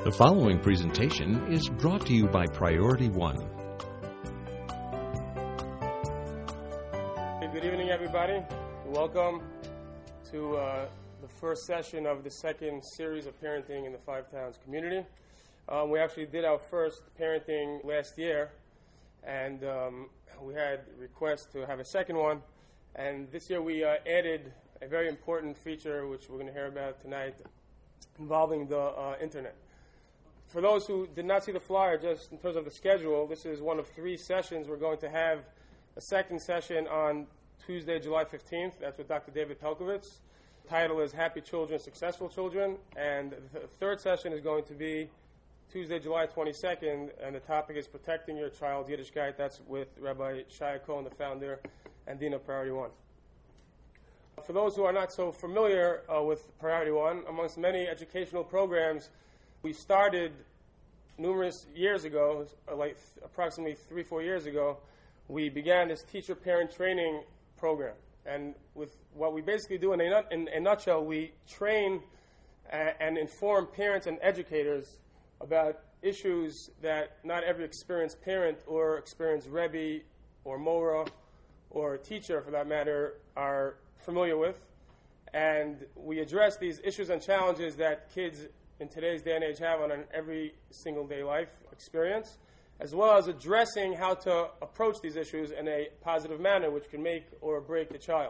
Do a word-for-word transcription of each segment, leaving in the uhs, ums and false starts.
The following presentation is brought to you by Priority One. Hey, good evening, everybody. Welcome to uh, the first session of the second series of parenting in the Five Towns community. Um, we actually did our first parenting last year, and um, we had requests to have a second one. And this year we uh, added a very important feature, which we're going to hear about tonight, involving the uh, internet. For those who did not see the flyer, just in terms of the schedule, this is one of three sessions. We're going to have a second session on Tuesday, July fifteenth. That's with Doctor David Pelcovitz. The title is Happy Children, Successful Children. And the third session is going to be Tuesday, July twenty-second, and the topic is Protecting Your Child's Yiddishkeit. That's with Rabbi Shaya Cohen, the founder and dean of Priority One. For those who are not so familiar uh, with Priority One, amongst many educational programs, we started numerous years ago, like th- approximately three, four years ago, we began this teacher-parent training program. And with what we basically do in a, nut- in a nutshell, we train a- and inform parents and educators about issues that not every experienced parent or experienced Rebbe or Mora or teacher, for that matter, are familiar with. And we address these issues and challenges that kids in today's day and age have on an every single day life experience, as well as addressing how to approach these issues in a positive manner, which can make or break the child.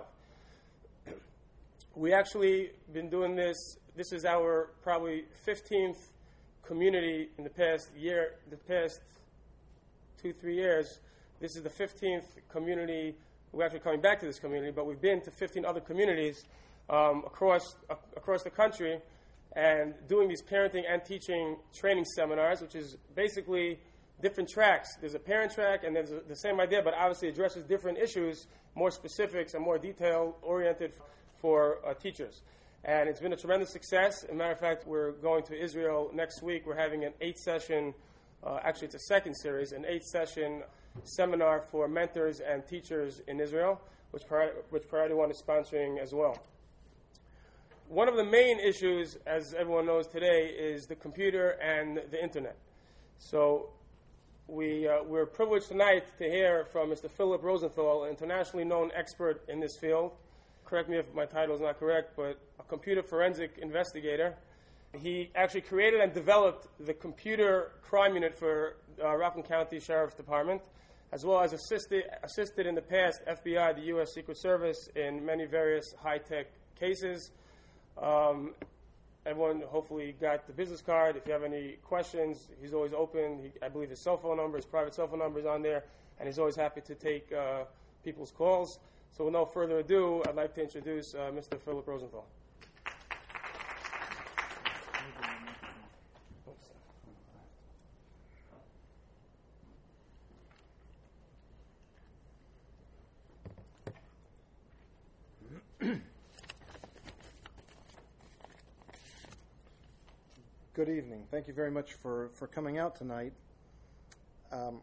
We actually been doing this, this is our probably fifteenth community in the past year, the past two, three years. This is the fifteenth community. We're actually coming back to this community, but we've been to fifteen other communities um, across uh, across the country and doing these parenting and teaching training seminars, which is basically different tracks. There's a parent track, and there's a, the same idea, but obviously addresses different issues, more specifics and more detail-oriented for uh, teachers. And it's been a tremendous success. As a matter of fact, we're going to Israel next week. We're having an eight-session, uh, actually it's a second series, an eight-session seminar for mentors and teachers in Israel, which, Pri- which Priority One is sponsoring as well. One of the main issues, as everyone knows today, is the computer and the internet. So we, uh, we're privileged tonight to hear from Mister Philip Rosenthal, an internationally known expert in this field. Correct me if my title is not correct, but a computer forensic investigator. He actually created and developed the computer crime unit for uh, Rockland County Sheriff's Department, as well as assisted, assisted in the past F B I, the U S Secret Service, in many various high-tech cases. Um, everyone hopefully got the business card. If you have any questions, he's always open. He, I believe his cell phone number, his private cell phone number is on there, and he's always happy to take uh, people's calls. So with no further ado, I'd like to introduce uh, Mister Philip Rosenthal. Good evening. Thank you very much for, for coming out tonight. Um,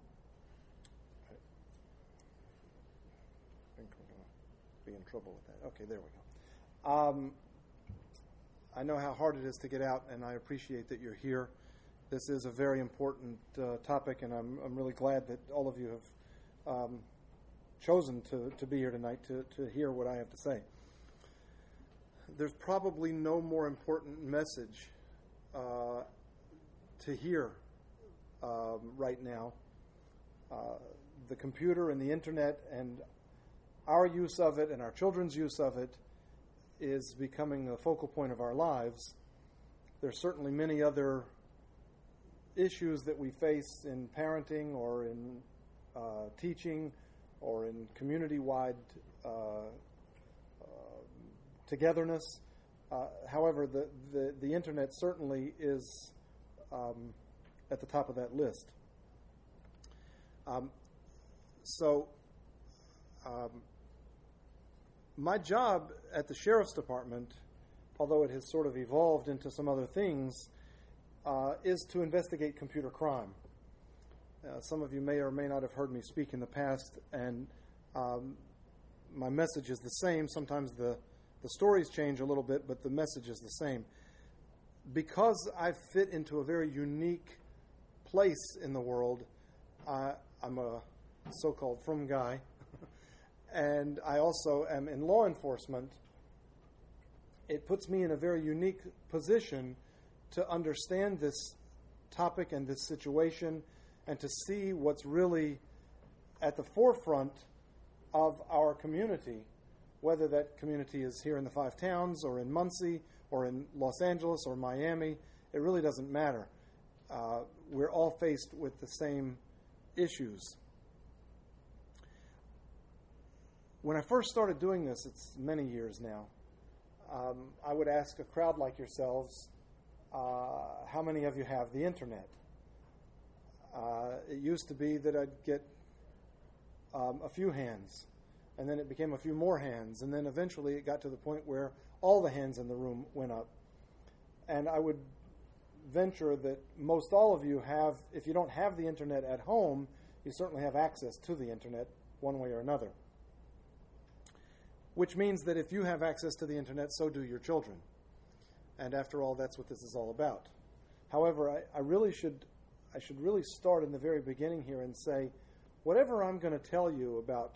I think we're going to be in trouble with that. Okay, there we go. Um, I know how hard it is to get out, and I appreciate that you're here. This is a very important uh, topic, and I'm I'm really glad that all of you have um, chosen to, to be here tonight to, to hear what I have to say. There's probably no more important message Uh, to hear um, right now. Uh, the computer and the internet and our use of it and our children's use of it is becoming a focal point of our lives. There's certainly many other issues that we face in parenting or in uh, teaching or in community-wide uh, uh, togetherness. Uh, however, the, the, the internet certainly is um, at the top of that list. Um, so, um, my job at the Sheriff's Department, although it has sort of evolved into some other things, uh, is to investigate computer crime. Uh, some of you may or may not have heard me speak in the past, and um, my message is the same. Sometimes the The stories change a little bit, but the message is the same. because I fit into a very unique place in the world, uh, I'm a so-called frum guy, and I also am in law enforcement. It puts me in a very unique position to understand this topic and this situation and to see what's really at the forefront of our community, whether that community is here in the Five Towns or in Muncie or in Los Angeles or Miami. It really doesn't matter. Uh, we're all faced with the same issues. When I first started doing this, it's many years now, um, I would ask a crowd like yourselves, uh, how many of you have the internet? Uh, it used to be that I'd get um, a few hands, and then it became a few more hands, and then eventually it got to the point where all the hands in the room went up. And I would venture that most all of you have, if you don't have the internet at home, you certainly have access to the internet one way or another. Which means that if you have access to the internet, so do your children. And after all, that's what this is all about. However, I, I really should I should really start in the very beginning here and say, whatever I'm going to tell you about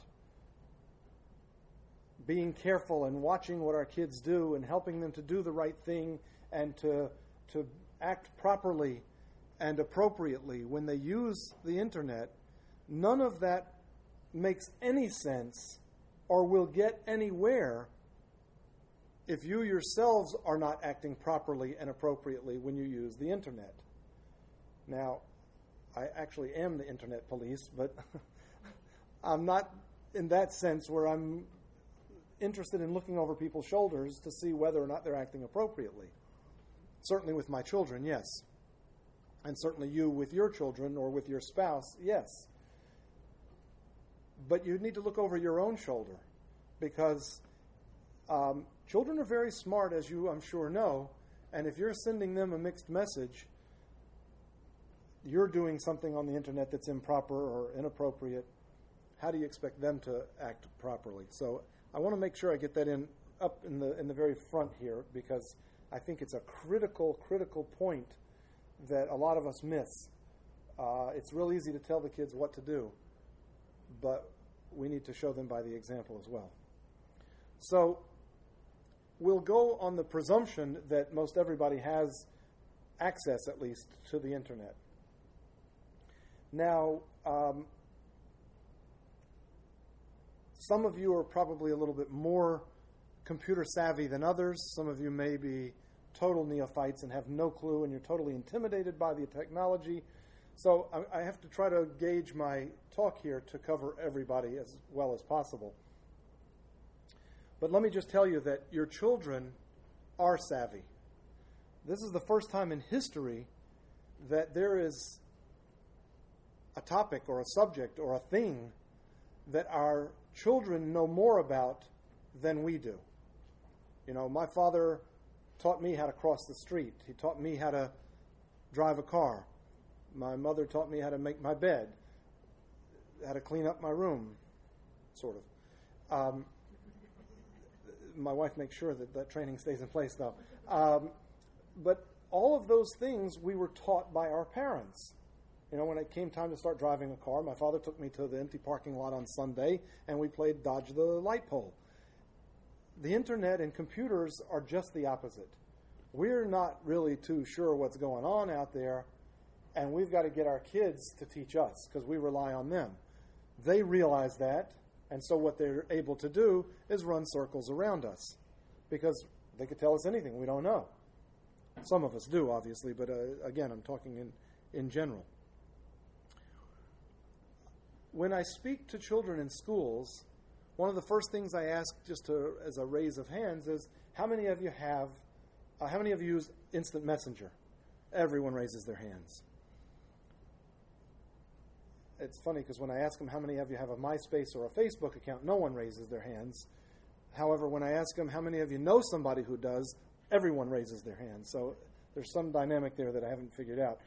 being careful and watching what our kids do and helping them to do the right thing and to to act properly and appropriately when they use the internet, none of that makes any sense or will get anywhere if you yourselves are not acting properly and appropriately when you use the internet. Now, I actually am the internet police, but I'm not in that sense where I'm interested in looking over people's shoulders to see whether or not they're acting appropriately. Certainly with my children, yes. And certainly you with your children or with your spouse, yes. But you need to look over your own shoulder because um, children are very smart, as you, I'm sure, know, and if you're sending them a mixed message, you're doing something on the internet that's improper or inappropriate. How do you expect them to act properly? So I want to make sure I get that in up in the in the very front here because I think it's a critical, critical point that a lot of us miss. Uh, it's real easy to tell the kids what to do, but we need to show them by the example as well. So we'll go on the presumption that most everybody has access, at least, to the internet. Now, um, some of you are probably a little bit more computer savvy than others. Some of you may be total neophytes and have no clue, and you're totally intimidated by the technology. So I, I have to try to gauge my talk here to cover everybody as well as possible. But let me just tell you that your children are savvy. This is the first time in history that there is a topic or a subject or a thing that our children know more about than we do. You know, my father taught me how to cross the street. He taught me how to drive a car. My mother taught me how to make my bed, how to clean up my room, sort of. Um, my wife makes sure that that training stays in place, though. Um, but all of those things we were taught by our parents. You know, when it came time to start driving a car, my father took me to the empty parking lot on Sunday, and we played Dodge the Light Pole. The internet and computers are just the opposite. We're not really too sure what's going on out there, and we've got to get our kids to teach us because we rely on them. They realize that, and so what they're able to do is run circles around us because they could tell us anything we don't know. Some of us do, obviously, but uh, again, I'm talking in, in general. When I speak to children in schools, one of the first things I ask, just to, as a raise of hands, is how many of you have, uh, how many of you use Instant Messenger? Everyone raises their hands. It's funny because when I ask them how many of you have a MySpace or a Facebook account, no one raises their hands. However, when I ask them how many of you know somebody who does, everyone raises their hands. So there's some dynamic there that I haven't figured out.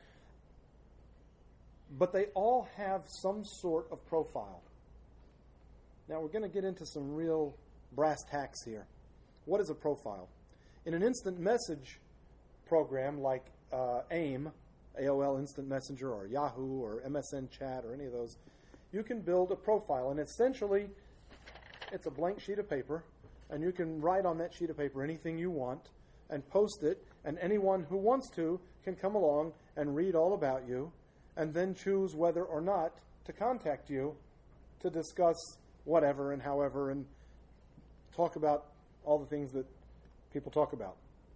But they all have some sort of profile. Now we're going to get into some real brass tacks here. What is a profile? In an instant message program like uh, AIM, A O L Instant Messenger, or Yahoo, or M S N Chat, or any of those, you can build a profile. And essentially, it's a blank sheet of paper, and you can write on that sheet of paper anything you want and post it, and anyone who wants to can come along and read all about you and then choose whether or not to contact you to discuss whatever and however and talk about all the things that people talk about.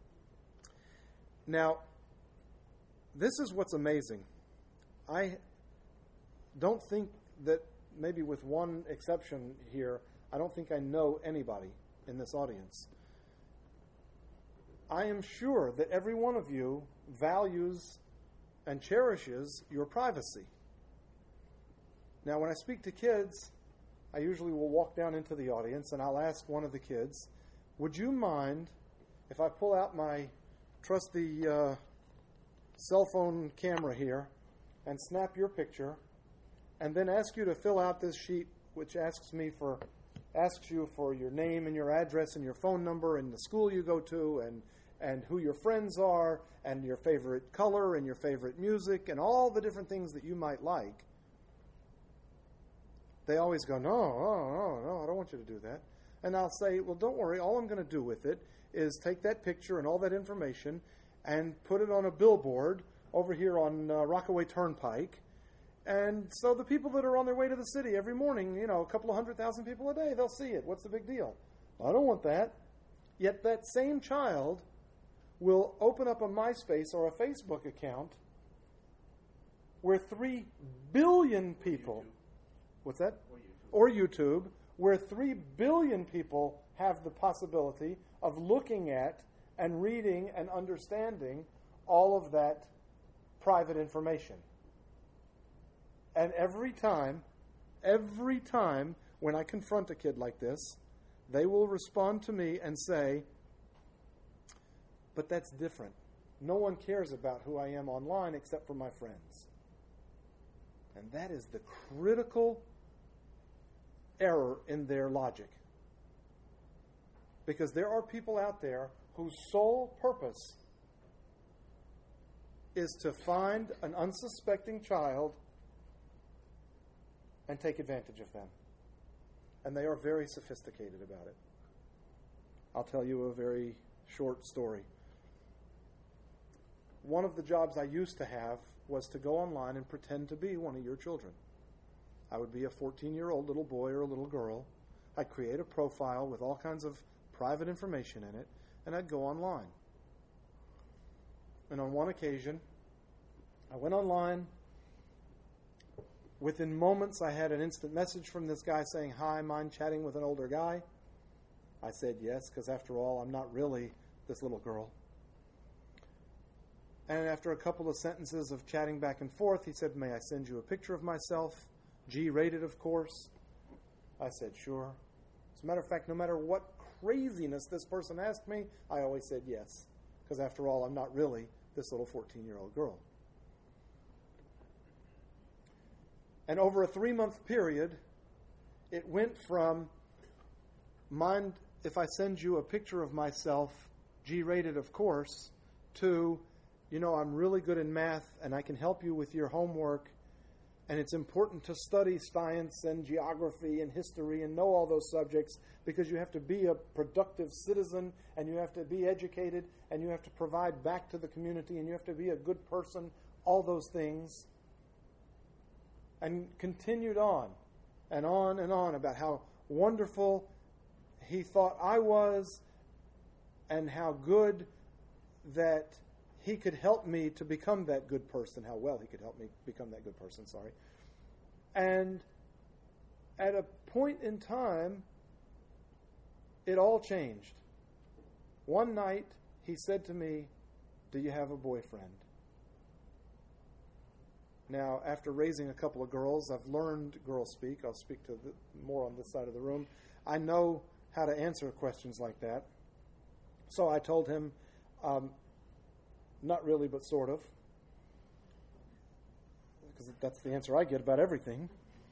Now, this is what's amazing. I don't think that, maybe with one exception here, I don't think I know anybody in this audience. I am sure that every one of you values and cherishes your privacy. Now, when I speak to kids, I usually will walk down into the audience and I'll ask one of the kids, would you mind if I pull out my trusty uh, cell phone camera here and snap your picture and then ask you to fill out this sheet which asks me for asks you for your name and your address and your phone number and the school you go to and and who your friends are and your favorite color and your favorite music and all the different things that you might like. They always go, no, no, no, no, I don't want you to do that. And I'll say, well, don't worry, all I'm going to do with it is take that picture and all that information and put it on a billboard over here on uh, Rockaway Turnpike. And so the people that are on their way to the city every morning, you know, a couple of hundred thousand people a day, they'll see it. What's the big deal? I don't want that. Yet that same child will open up a MySpace or a Facebook account where three billion people, what's that? Or YouTube. or YouTube, where three billion people have the possibility of looking at and reading and understanding all of that private information. And every time, every time when I confront a kid like this, they will respond to me and say, but that's different. No one cares about who I am online except for my friends. And that is the critical error in their logic. Because there are people out there whose sole purpose is to find an unsuspecting child and take advantage of them. And they are very sophisticated about it. I'll tell you a very short story. One of the jobs I used to have was to go online and pretend to be one of your children. I would be a fourteen-year-old little boy or a little girl. I'd create a profile with all kinds of private information in it, and I'd go online. And on one occasion, I went online. Within moments, I had an instant message from this guy saying, hi, mind chatting with an older guy? I said yes, because after all, I'm not really this little girl. And after a couple of sentences of chatting back and forth, he said, may I send you a picture of myself? G-rated, of course. I said, sure. As a matter of fact, no matter what craziness this person asked me, I always said yes. Because after all, I'm not really this little fourteen-year-old girl. And over a three-month period, it went from, mind if I send you a picture of myself, G-rated, of course, to, you know, I'm really good in math and I can help you with your homework, and it's important to study science and geography and history and know all those subjects because you have to be a productive citizen and you have to be educated and you have to provide back to the community and you have to be a good person, all those things. And continued on and on and on about how wonderful he thought I was and how good that he could help me to become that good person, how well he could help me become that good person, sorry. And at a point in time, it all changed. One night, he said to me, do you have a boyfriend? Now, after raising a couple of girls, I've learned girl speak. I'll speak to the, more on this side of the room. I know how to answer questions like that. So I told him, um, not really, but sort of. Because that's the answer I get about everything.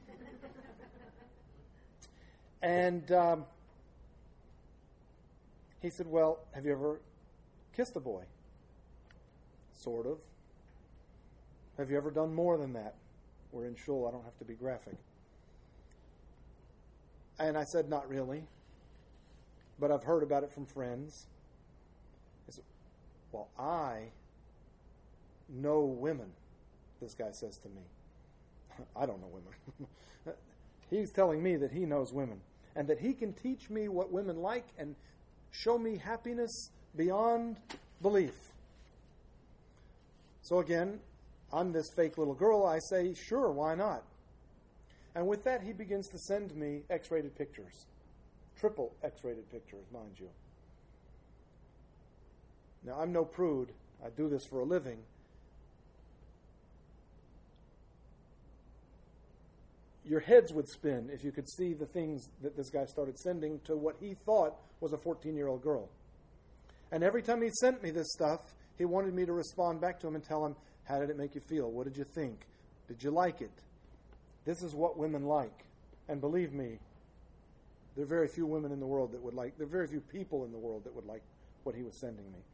And um, he said, well, have you ever kissed a boy? Sort of. Have you ever done more than that? We're in shul, I don't have to be graphic. And I said, not really. But I've heard about it from friends. I said, well, I know women, this guy says to me. I don't know women. He's telling me that he knows women and that he can teach me what women like and show me happiness beyond belief. So again, I'm this fake little girl. I say, sure, why not? And with that, he begins to send me X-rated pictures. Triple X-rated pictures, mind you. Now, I'm no prude. I do this for a living. Your heads would spin if you could see the things that this guy started sending to what he thought was a fourteen-year-old girl. And every time he sent me this stuff, he wanted me to respond back to him and tell him, how did it make you feel? What did you think? Did you like it? This is what women like. And believe me, there are very few women in the world that would like, there are very few people in the world that would like what he was sending me.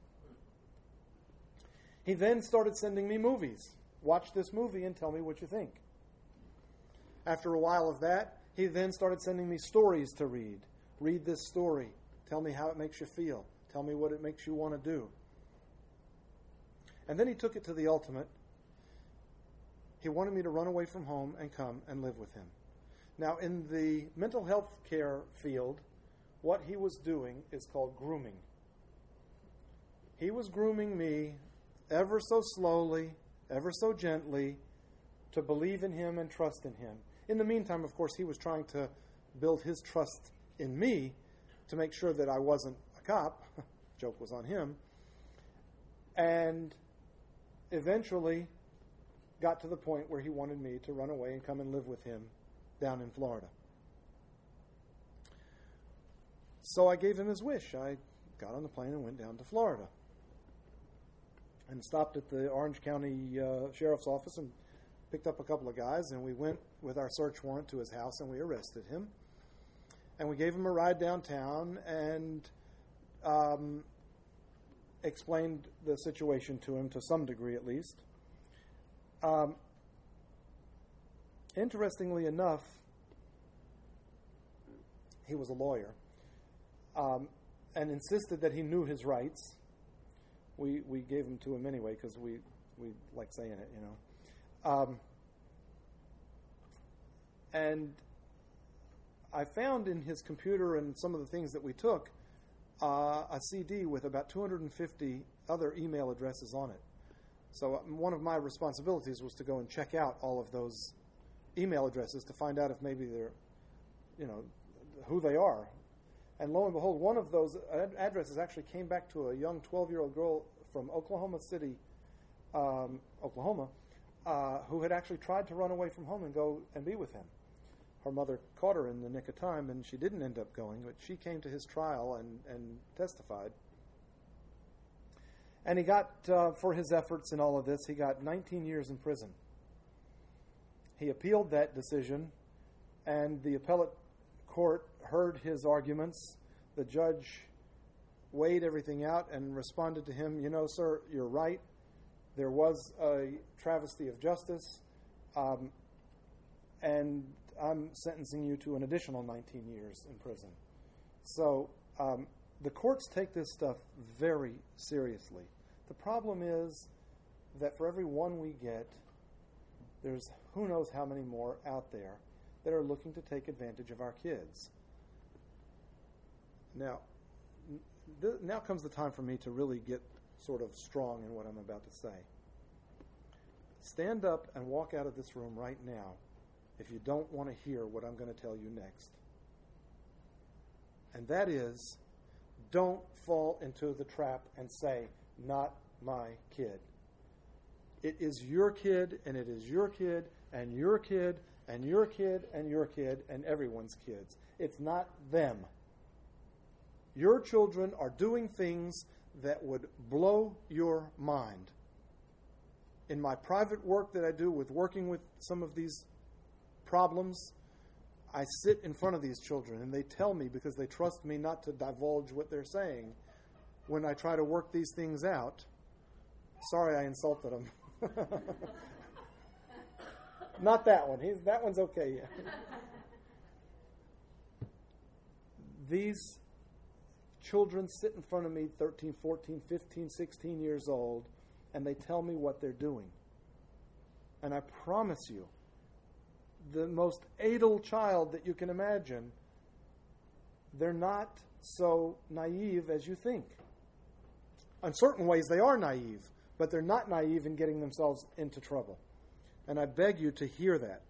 He then started sending me movies. Watch this movie and tell me what you think. After a while of that, he then started sending me stories to read. Read this story. Tell me how it makes you feel. Tell me what it makes you want to do. And then he took it to the ultimate. He wanted me to run away from home and come and live with him. Now, in the mental health care field, what he was doing is called grooming. He was grooming me ever so slowly, ever so gently, to believe in him and trust in him. In the meantime, of course, he was trying to build his trust in me to make sure that I wasn't a cop. Joke was on him. And eventually got to the point where he wanted me to run away and come and live with him down in Florida. So I gave him his wish. I got on the plane and went down to Florida and stopped at the Orange County uh, Sheriff's Office and picked up a couple of guys, and we went with our search warrant to his house, and we arrested him. And we gave him a ride downtown and um, explained the situation to him to some degree at least. Um, interestingly enough, he was a lawyer um, and insisted that he knew his rights. We we gave them to him anyway because we, we like saying it, you know. Um, and I found in his computer and some of the things that we took uh, a C D with about two hundred fifty other email addresses on it. So one of my responsibilities was to go and check out all of those email addresses to find out if maybe they're, you know, who they are. And lo and behold, one of those ad- addresses actually came back to a young twelve-year-old girl from Oklahoma City, um, Oklahoma, uh, who had actually tried to run away from home and go and be with him. Her mother caught her in the nick of time, and she didn't end up going, but she came to his trial and, and testified. And he got, uh, for his efforts in all of this, he got nineteen years in prison. He appealed that decision, and the appellate court heard his arguments. The judge weighed everything out and responded to him, you know, sir, you're right. There was a travesty of justice, um, and I'm sentencing you to an additional nineteen years in prison. So um, the courts take this stuff very seriously. The problem is that for every one we get, there's who knows how many more out there that are looking to take advantage of our kids. Now, th- now comes the time for me to really get sort of strong in what I'm about to say. Stand up and walk out of this room right now if you don't want to hear what I'm going to tell you next. And that is, don't fall into the trap and say, not my kid. It is your kid, and it is your kid, and your kid, and your kid, and your kid, and everyone's kids. It's not them. Your children are doing things that would blow your mind. In my private work that I do with working with some of these problems, I sit in front of these children, and they tell me, because they trust me not to divulge what they're saying, when I try to work these things out, Sorry I insulted him. Not that one. He's, that one's okay. These children sit in front of me, thirteen, fourteen, fifteen, sixteen years old, and they tell me what they're doing. And I promise you, the most adult child that you can imagine, they're not so naive as you think. In certain ways, they are naive, but they're not naive in getting themselves into trouble. And I beg you to hear that.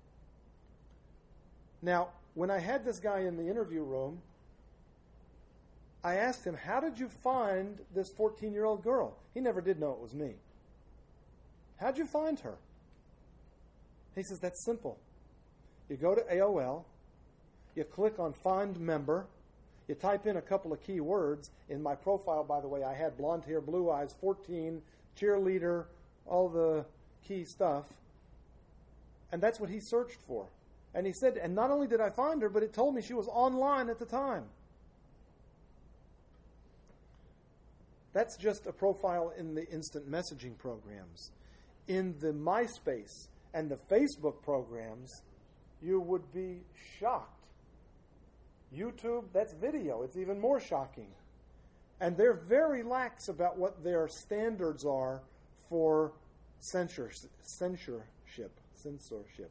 Now, when I had this guy in the interview room, I asked him, how did you find this fourteen-year-old girl? He never did know it was me. How'd you find her? He says, that's simple. You go to A O L, you click on Find Member, you type in a couple of key words. In my profile, by the way, I had blonde hair, blue eyes, fourteen, cheerleader, all the key stuff. And that's what he searched for. And he said, and not only did I find her, but it told me she was online at the time. That's just a profile in the instant messaging programs. In the MySpace and the Facebook programs, you would be shocked. YouTube, that's video. It's even more shocking. And they're very lax about what their standards are for censor, censorship. Censorship.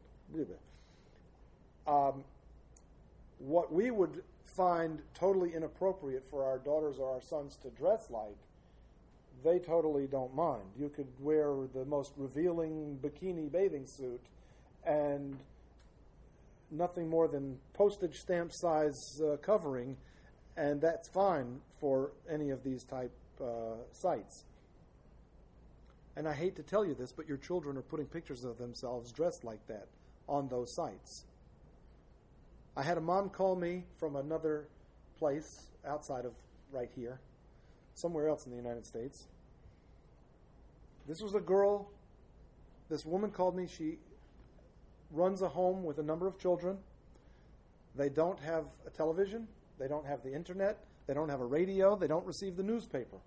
Um, what we would find totally inappropriate for our daughters or our sons to dress like, they totally don't mind. You could wear the most revealing bikini bathing suit and nothing more than postage stamp size uh, covering, and that's fine for any of these type uh, sites. And I hate to tell you this, but your children are putting pictures of themselves dressed like that on those sites. I had a mom call me from another place outside of right here, somewhere else in the United States. This was a girl. This woman called me. She runs a home with a number of children. They don't have a television. They don't have the internet. They don't have a radio. They don't receive the newspaper.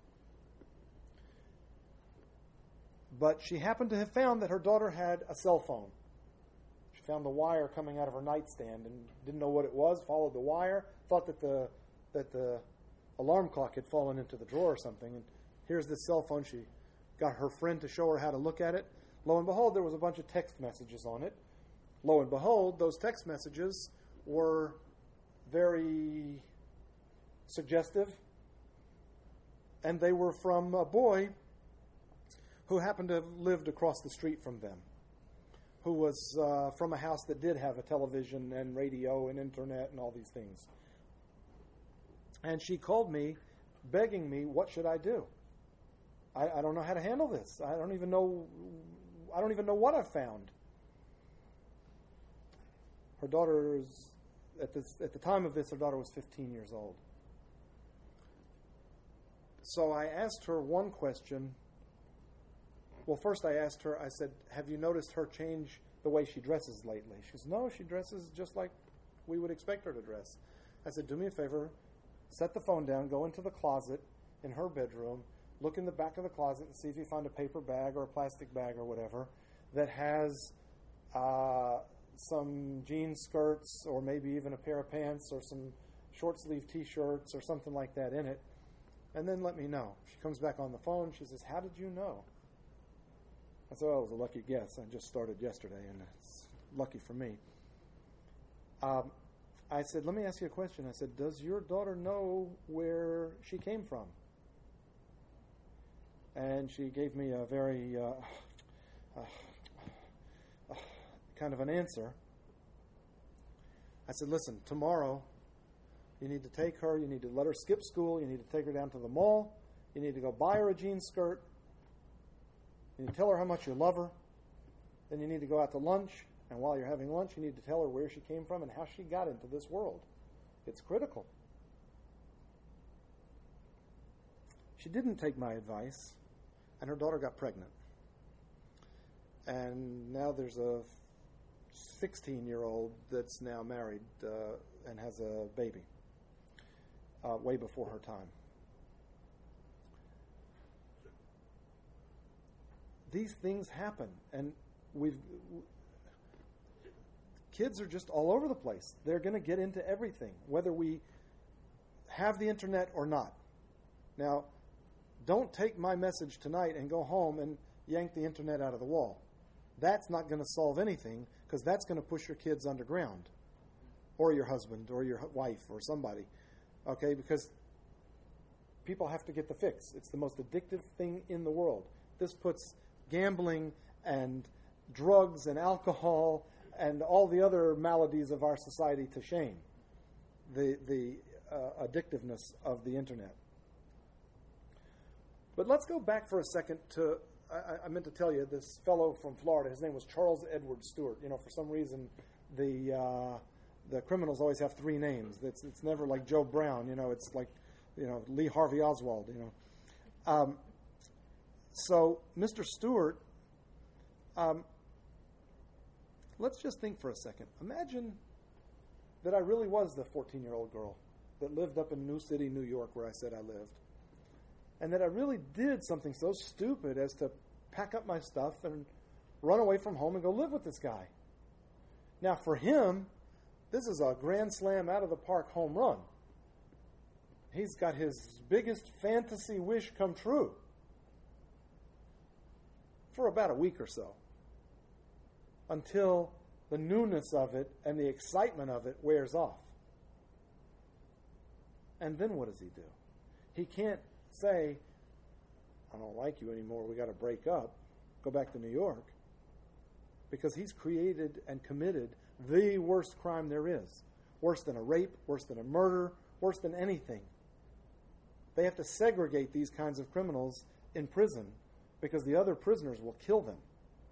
But she happened to have found that her daughter had a cell phone. She found the wire coming out of her nightstand and didn't know what it was, followed the wire, thought that the that the alarm clock had fallen into the drawer or something. And here's this cell phone. She got her friend to show her how to look at it. Lo and behold, there was a bunch of text messages on it. Lo and behold, those text messages were very suggestive, and they were from a boy who happened to have lived across the street from them, who was uh, from a house that did have a television and radio and internet and all these things. And she called me, begging me, what should I do? I, I don't know how to handle this. I don't even know. I don't even know what I've found. Her daughter is, at this at the time of this, her daughter was fifteen years old. So I asked her one question. Well, first I asked her, I said, have you noticed her change the way she dresses lately? She says, no, she dresses just like we would expect her to dress. I said, do me a favor, set the phone down, go into the closet in her bedroom, look in the back of the closet and see if you find a paper bag or a plastic bag or whatever that has uh, some jean skirts or maybe even a pair of pants or some short sleeve T-shirts or something like that in it, and then let me know. She comes back on the phone. She says, how did you know? I said, oh, it was a lucky guess. I just started yesterday, and it's lucky for me. Um, I said, let me ask you a question. I said, does your daughter know where she came from? And she gave me a very uh, uh, uh, kind of an answer. I said, listen, tomorrow you need to take her, you need to let her skip school, you need to take her down to the mall, you need to go buy her a jean skirt, you need to tell her how much you love her, then you need to go out to lunch, and while you're having lunch, you need to tell her where she came from and how she got into this world. It's critical. She didn't take my advice, and her daughter got pregnant. And now there's a sixteen-year-old that's now married uh, and has a baby, uh, way before her time. these things happen, and we've kids are just all over the place. They're going to get into everything, whether we have the internet or not. Now, don't take my message tonight and go home and yank the internet out of the wall. That's not going to solve anything, because that's going to push your kids underground, or your husband, or your wife, or somebody. Okay, because people have to get the fix. It's the most addictive thing in the world. This puts gambling and drugs and alcohol and all the other maladies of our society to shame, the, the uh, addictiveness of the internet. But let's go back for a second to, I, I meant to tell you, this fellow from Florida, his name was Charles Edward Stewart. You know, for some reason, the uh, the criminals always have three names. It's, it's never like Joe Brown, you know, it's like, you know, Lee Harvey Oswald, you know. Um, so, Mister Stewart, um, let's just think for a second. Imagine that I really was the fourteen-year-old girl that lived up in New City, New York, where I said I lived. And that I really did something so stupid as to pack up my stuff and run away from home and go live with this guy. Now, for him, this is a grand slam out of the park home run. He's got his biggest fantasy wish come true for about a week or so, until the newness of it and the excitement of it wears off. And then what does he do? He can't say, I don't like you anymore, we got to break up, go back to New York, because he's created and committed the worst crime there is. Worse than a rape, worse than a murder, worse than anything. They have to segregate these kinds of criminals in prison because the other prisoners will kill them.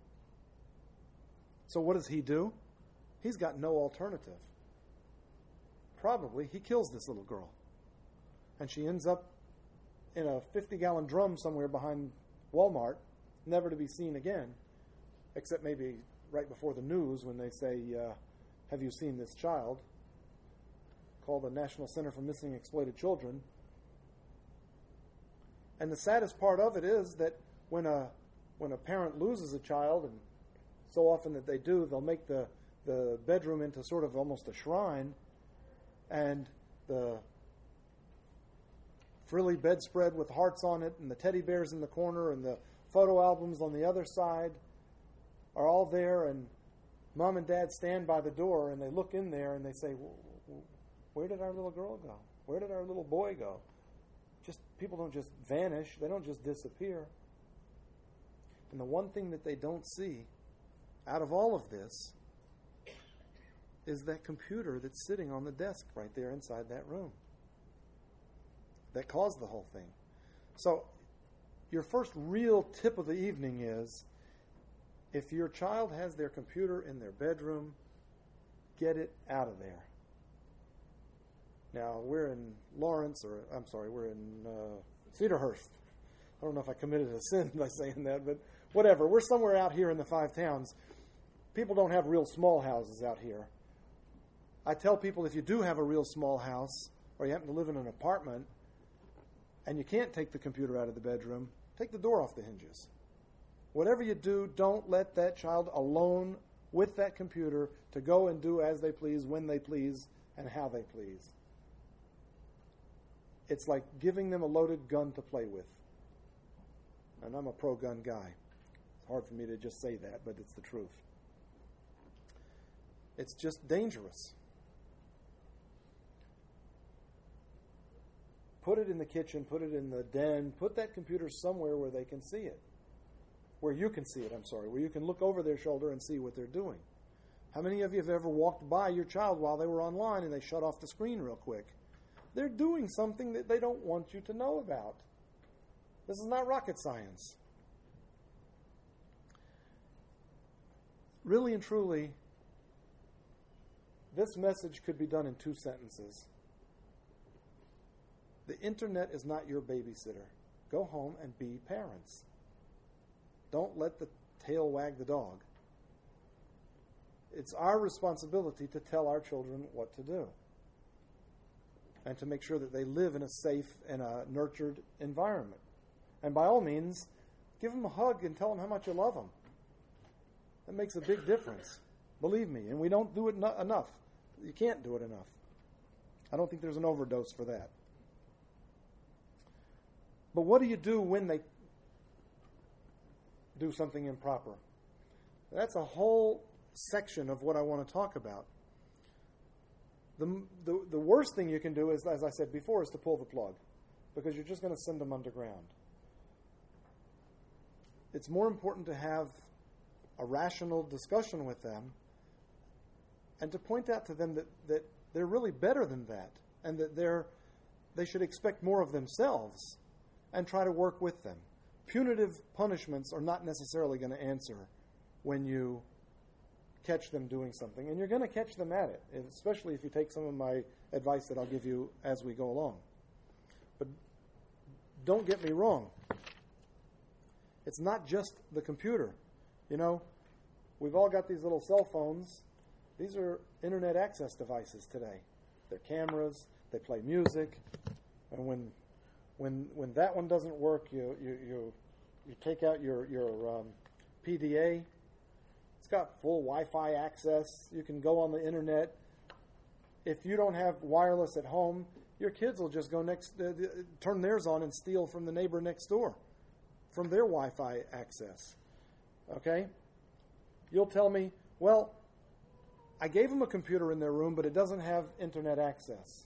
So what does he do? He's got no alternative. Probably he kills this little girl, and she ends up in a fifty-gallon drum somewhere behind Walmart, never to be seen again, except maybe right before the news when they say, uh, have you seen this child? Call the National Center for Missing and Exploited Children. And the saddest part of it is that when a when a parent loses a child, and so often that they do, they'll make the, the bedroom into sort of almost a shrine, and the frilly bedspread with hearts on it, and the teddy bears in the corner, and the photo albums on the other side are all there, and mom and dad stand by the door, and they look in there, and they say, where did our little girl go? Where did our little boy go? Just people don't just vanish. They don't just disappear. And the one thing that they don't see out of all of this is that computer that's sitting on the desk right there inside that room that caused the whole thing. So your first real tip of the evening is, if your child has their computer in their bedroom, get it out of there. Now, we're in Lawrence, or I'm sorry, we're in uh, Cedarhurst. I don't know if I committed a sin by saying that, but whatever. We're somewhere out here in the five towns. People don't have real small houses out here. I tell people, if you do have a real small house, or you happen to live in an apartment, and you can't take the computer out of the bedroom, take the door off the hinges. Whatever you do, don't let that child alone with that computer to go and do as they please, when they please, and how they please. It's like giving them a loaded gun to play with. And I'm a pro-gun guy. It's hard for me to just say that, but it's the truth. It's just dangerous. Put it in the kitchen, put it in the den, put that computer somewhere where they can see it. Where you can see it, I'm sorry, where you can look over their shoulder and see what they're doing. How many of you have ever walked by your child while they were online and they shut off the screen real quick? They're doing something that they don't want you to know about. This is not rocket science. Really and truly, this message could be done in two sentences. The internet is not your babysitter. Go home and be parents. Don't let the tail wag the dog. It's our responsibility to tell our children what to do and to make sure that they live in a safe and a nurtured environment. And by all means, Give them a hug and tell them how much you love them. That makes a big difference. Believe me. And we don't do it no- enough. You can't do it enough. I don't think there's an overdose for that. But what do you do when they do something improper? That's a whole section of what I want to talk about. The, the, the worst thing you can do is, as I said before, is to pull the plug, because you're just going to send them underground. It's more important to have a rational discussion with them and to point out to them that, that they're really better than that, and that they're they should expect more of themselves and try to work with them. Punitive punishments are not necessarily going to answer when you catch them doing something, and you're going to catch them at it, especially if you take some of my advice that I'll give you as we go along. But don't get me wrong. It's not just the computer. You know, we've all got these little cell phones. These are internet access devices today. They're cameras. They play music. And when when when that one doesn't work, you you you, you take out your your um, P D A. It's got full Wi-Fi access. You can go on the internet. If you don't have wireless at home, your kids will just go next, uh, turn theirs on and steal from the neighbor next door, from their Wi-Fi access. Okay? You'll tell me, well, I gave them a computer in their room, but it doesn't have internet access.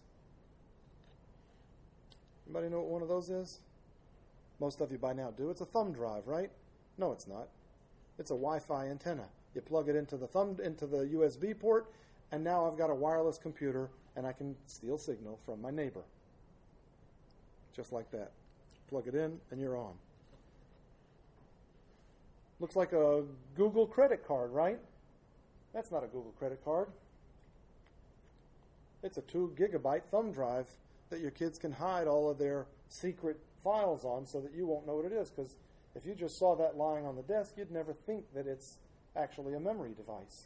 Anybody know what one of those is? Most of you by now do. It's a thumb drive, right? No, it's not. It's a Wi-Fi antenna. You plug it into the thumb into the U S B port, and now I've got a wireless computer, and I can steal signal from my neighbor. Just like that. Plug it in, and you're on. Looks like a Google credit card, right? That's not a Google credit card. It's a two gigabyte thumb drive that your kids can hide all of their secret files on so that you won't know what it is. Because if you just saw that lying on the desk, you'd never think that it's actually a memory device.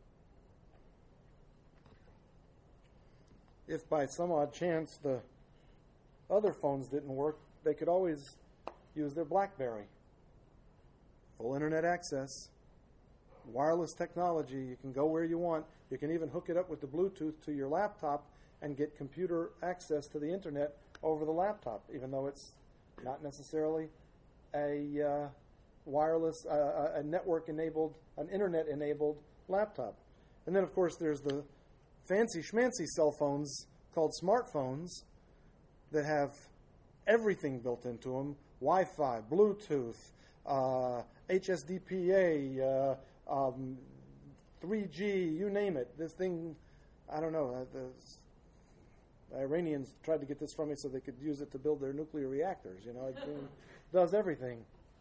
If by some odd chance the other phones didn't work, they could always use their BlackBerry. Full internet access, wireless technology. You can go where you want. You can even hook it up with the Bluetooth to your laptop and get computer access to the internet over the laptop, even though it's not necessarily a uh, wireless, uh, a network-enabled, an internet-enabled laptop. And then, of course, there's the fancy schmancy cell phones called smartphones that have everything built into them: Wi-Fi, Bluetooth, uh, H S D P A, uh, um, three G, you name it. This thing, I don't know, uh, the, the Iranians tried to get this from me so they could use it to build their nuclear reactors. You know, it does everything.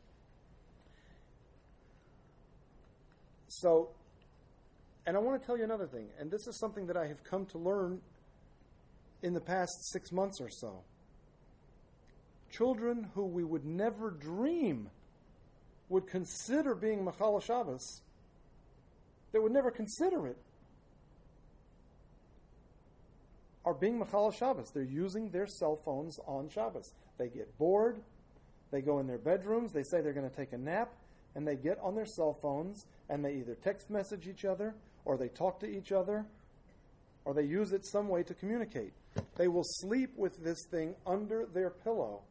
So, and I want to tell you another thing, and this is something that I have come to learn in the past six months or so. Children who we would never dream would consider being Machal Shabbos, they would never consider it, are being Machal Shabbos. They're using their cell phones on Shabbos. They get bored, they go in their bedrooms, they say they're going to take a nap, and they get on their cell phones and they either text message each other, or they talk to each other, or they use it some way to communicate. They will sleep with this thing under their pillow.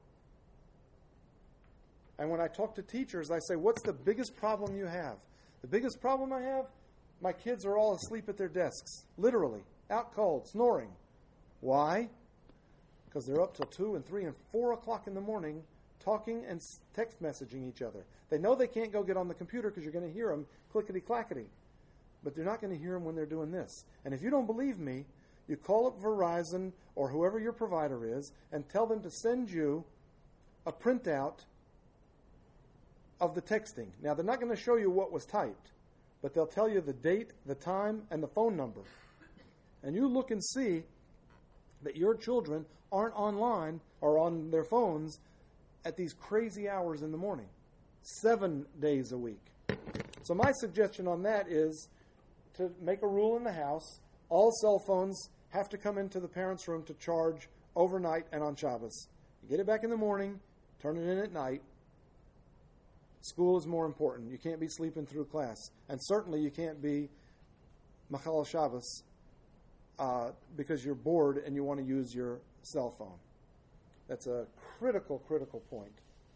And when I talk to teachers, I say, what's the biggest problem you have? The biggest problem I have? My kids are all asleep at their desks, literally, out cold, snoring. Why? Because they're up till two and three and four o'clock in the morning talking and text messaging each other. They know they can't go get on the computer because you're going to hear them clickety-clackety. But they're not going to hear them when they're doing this. And if you don't believe me, you call up Verizon or whoever your provider is and tell them to send you a printout of the texting. Now, they're not going to show you what was typed, but they'll tell you the date, the time, and the phone number. And you look and see that your children aren't online or on their phones at these crazy hours in the morning, seven days a week. So my suggestion on that is to make a rule in the house: all cell phones have to come into the parents' room to charge overnight and on Shabbos. You get it back in the morning, turn it in at night. School is more important. You can't be sleeping through class. And certainly you can't be Machal Shabbos uh, because you're bored and you want to use your cell phone. That's a critical, critical point.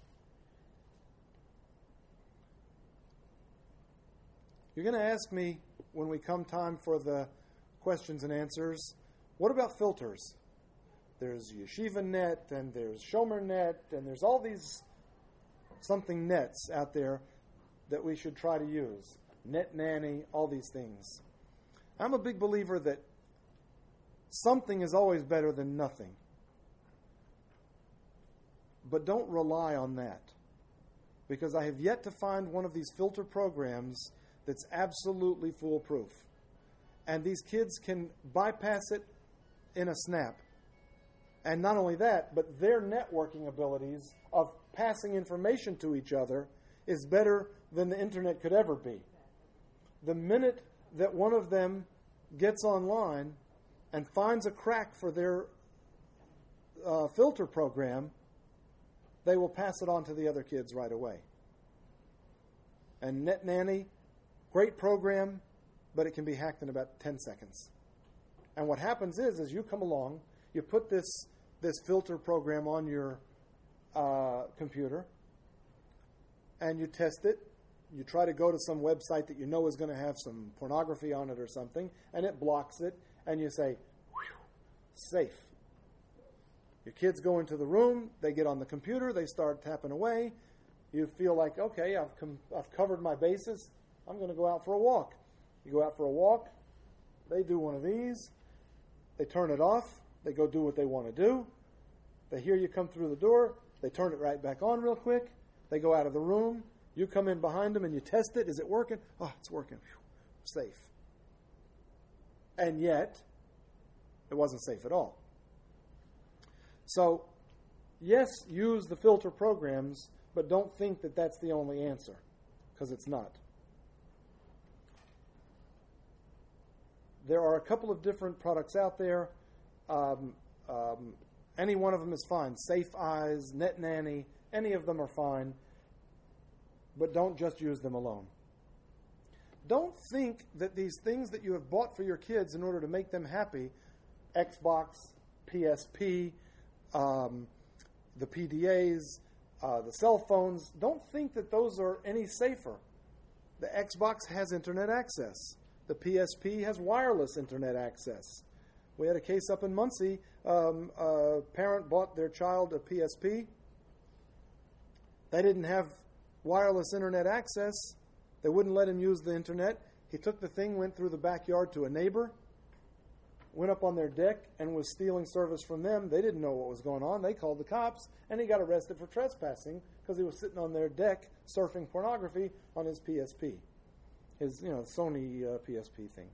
You're going to ask me when we come time for the questions and answers, what about filters? There's Yeshiva Net, and there's Shomer Net, and there's all these something nets out there that we should try to use. Net Nanny, all these things. I'm a big believer that something is always better than nothing. But don't rely on that, because I have yet to find one of these filter programs that's absolutely foolproof. And these kids can bypass it in a snap. And not only that, but their networking abilities of passing information to each other is better than the internet could ever be. The minute that one of them gets online and finds a crack for their uh, filter program, they will pass it on to the other kids right away. And Net Nanny, great program, but it can be hacked in about ten seconds. And what happens is, as you come along, you put this this filter program on your uh, computer, and you test it. You try to go to some website that you know is going to have some pornography on it or something, and it blocks it, and you say, whew, safe. Your kids go into the room, they get on the computer, they start tapping away. You feel like, okay, I've com- I've covered my bases. I'm going to go out for a walk. You go out for a walk. They do one of these. They turn it off. They go do what they want to do. They hear you come through the door. They turn it right back on real quick. They go out of the room. You come in behind them and you test it. Is it working? Oh, it's working. Whew, safe. And yet, it wasn't safe at all. So, yes, use the filter programs, but don't think that that's the only answer, because it's not. There are a couple of different products out there. Um, um, any one of them is fine. Safe Eyes, Net Nanny, any of them are fine. But don't just use them alone. Don't think that these things that you have bought for your kids in order to make them happy, Xbox, P S P, um, the P D As, uh, the cell phones, don't think that those are any safer. The Xbox has internet access. The P S P has wireless internet access. We had a case up in Muncie. Um, a parent bought their child a P S P. They didn't have wireless internet access. They wouldn't let him use the internet. He took the thing, went through the backyard to a neighbor, went up on their deck, and was stealing service from them. They didn't know what was going on. They called the cops, and he got arrested for trespassing because he was sitting on their deck surfing pornography on his P S P. His, you know, Sony uh, P S P thing.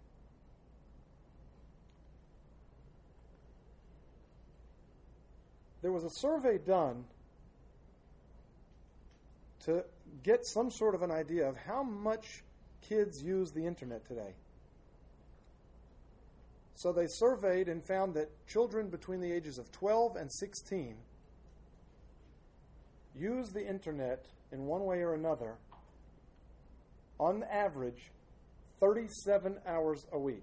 There was a survey done to get some sort of an idea of how much kids use the internet today. So they surveyed and found that children between the ages of twelve and sixteen use the internet in one way or another on average thirty-seven hours a week.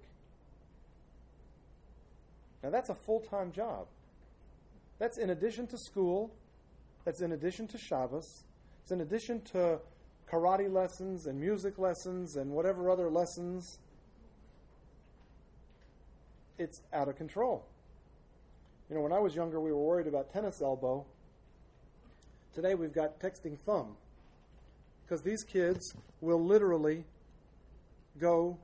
Now that's a full-time job. That's in addition to school. That's in addition to Shabbos. It's in addition to karate lessons and music lessons and whatever other lessons. It's out of control. You know, when I was younger, we were worried about tennis elbow. Today we've got texting thumb. Because these kids will literally go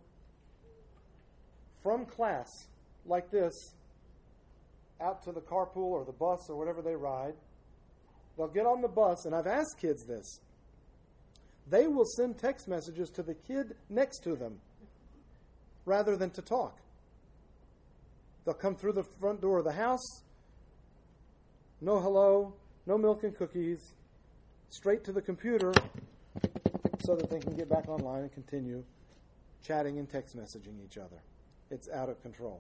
from class like this out to the carpool or the bus or whatever they ride. They'll get on the bus, and I've asked kids this. They will send text messages to the kid next to them rather than to talk. They'll come through the front door of the house, no hello, no milk and cookies, straight to the computer so that they can get back online and continue chatting and text messaging each other. It's out of control.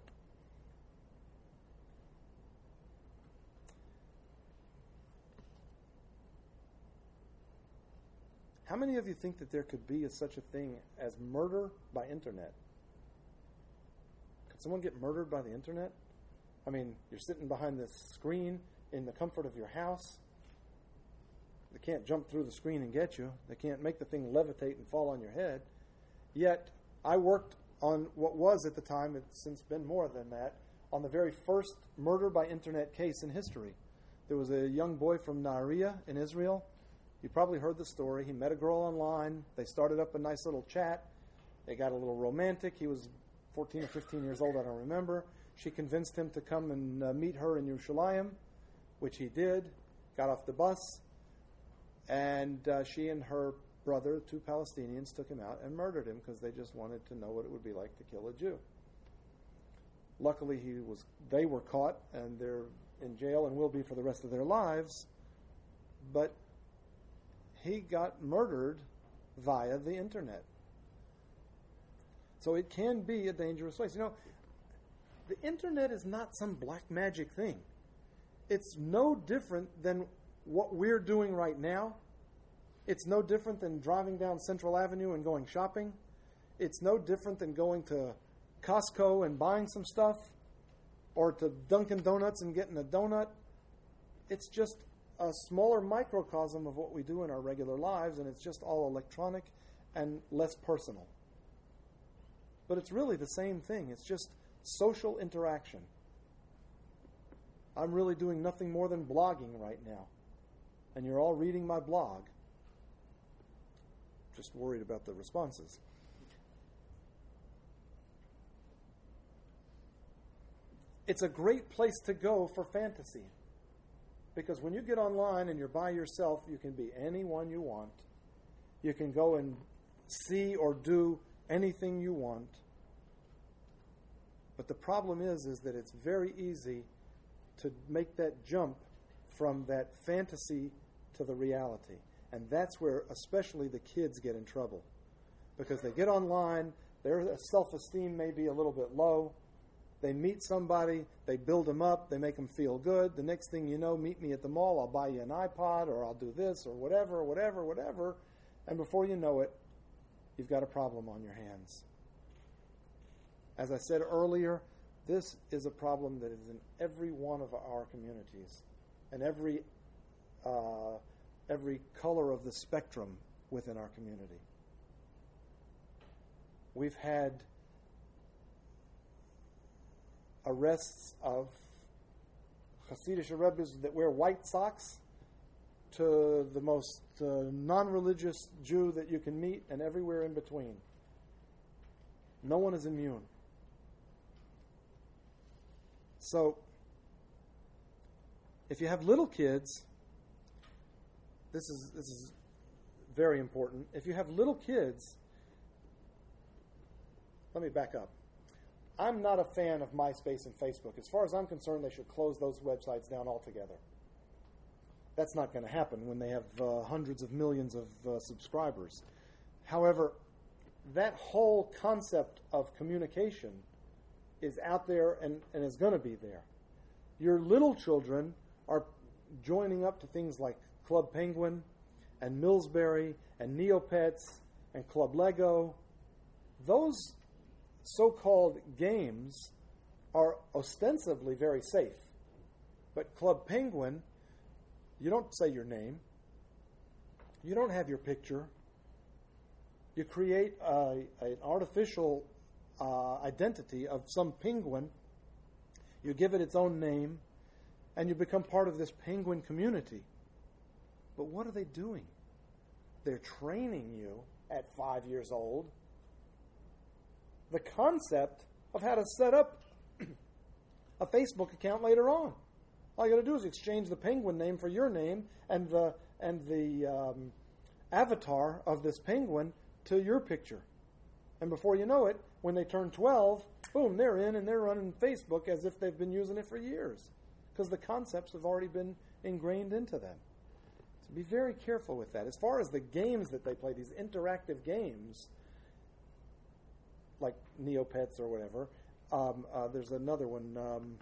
How many of you think that there could be a, such a thing as murder by internet? Could someone get murdered by the internet? I mean, you're sitting behind this screen in the comfort of your house. They can't jump through the screen and get you. They can't make the thing levitate and fall on your head. Yet, I worked on what was at the time, it's since been more than that, on the very first murder by internet case in history. There was a young boy from Nahariya in Israel. You probably heard the story. He met a girl online. They started up a nice little chat. They got a little romantic. He was fourteen or fifteen years old, I don't remember. She convinced him to come and uh, meet her in Yerushalayim, which he did, got off the bus, and uh, she and her brother, two Palestinians, took him out and murdered him because they just wanted to know what it would be like to kill a Jew. Luckily, he was. They were caught, and they're in jail and will be for the rest of their lives, but he got murdered via the internet. So it can be a dangerous place. You know, the internet is not some black magic thing. It's no different than what we're doing right now. It's no different than driving down Central Avenue and going shopping. It's no different than going to Costco and buying some stuff, or to Dunkin' Donuts and getting a donut. It's just a smaller microcosm of what we do in our regular lives, and it's just all electronic and less personal. But it's really the same thing. It's just social interaction. I'm really doing nothing more than blogging right now, and you're all reading my blog. Just worried about the responses. It's a great place to go for fantasy, because when you get online and you're by yourself, you can be anyone you want. You can go and see or do anything you want. But the problem is, is that it's very easy to make that jump from that fantasy to the reality. And that's where especially the kids get in trouble, because they get online, their self-esteem may be a little bit low. They meet somebody, they build them up, they make them feel good. The next thing you know, meet me at the mall, I'll buy you an iPod, or I'll do this, or whatever, whatever, whatever. And before you know it, you've got a problem on your hands. As I said earlier, this is a problem that is in every one of our communities, and every uh, every color of the spectrum within our community. We've had arrests of Hasidic Rebbes that wear white socks to the most uh, non-religious Jew that you can meet, and everywhere in between. No one is immune. So, if you have little kids, this is this is very important. If you have little kids, let me back up. I'm not a fan of MySpace and Facebook. As far as I'm concerned, they should close those websites down altogether. That's not going to happen when they have uh, hundreds of millions of uh, subscribers. However, that whole concept of communication is out there and, and is going to be there. Your little children are joining up to things like Club Penguin and Millsberry and Neopets and Club Lego. Those so-called games are ostensibly very safe. But Club Penguin, you don't say your name. You don't have your picture. You create a, an artificial uh, identity of some penguin. You give it its own name, and you become part of this penguin community. But what are they doing? They're training you at five years old the concept of how to set up a Facebook account later on. All you got to do is exchange the penguin name for your name and the and the um, avatar of this penguin to your picture. And before you know it, when they turn twelve, boom, they're in and they're running Facebook as if they've been using it for years, because the concepts have already been ingrained into them. So be very careful with that. As far as the games that they play, these interactive games, like Neopets or whatever, um, uh, there's another one. Um,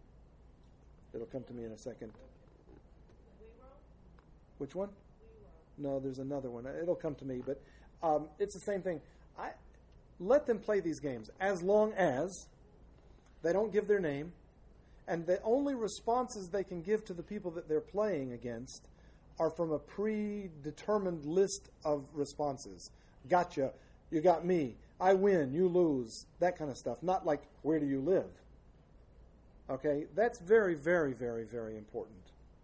it'll come to me in a second. WeWorld? Which one? No, there's another one. It'll come to me, but um, it's the same thing. I let them play these games as long as they don't give their name, and the only responses they can give to the people that they're playing against are from a predetermined list of responses. Gotcha. You got me. I win. You lose. That kind of stuff. Not like, where do you live? Okay? That's very, very, very, very important.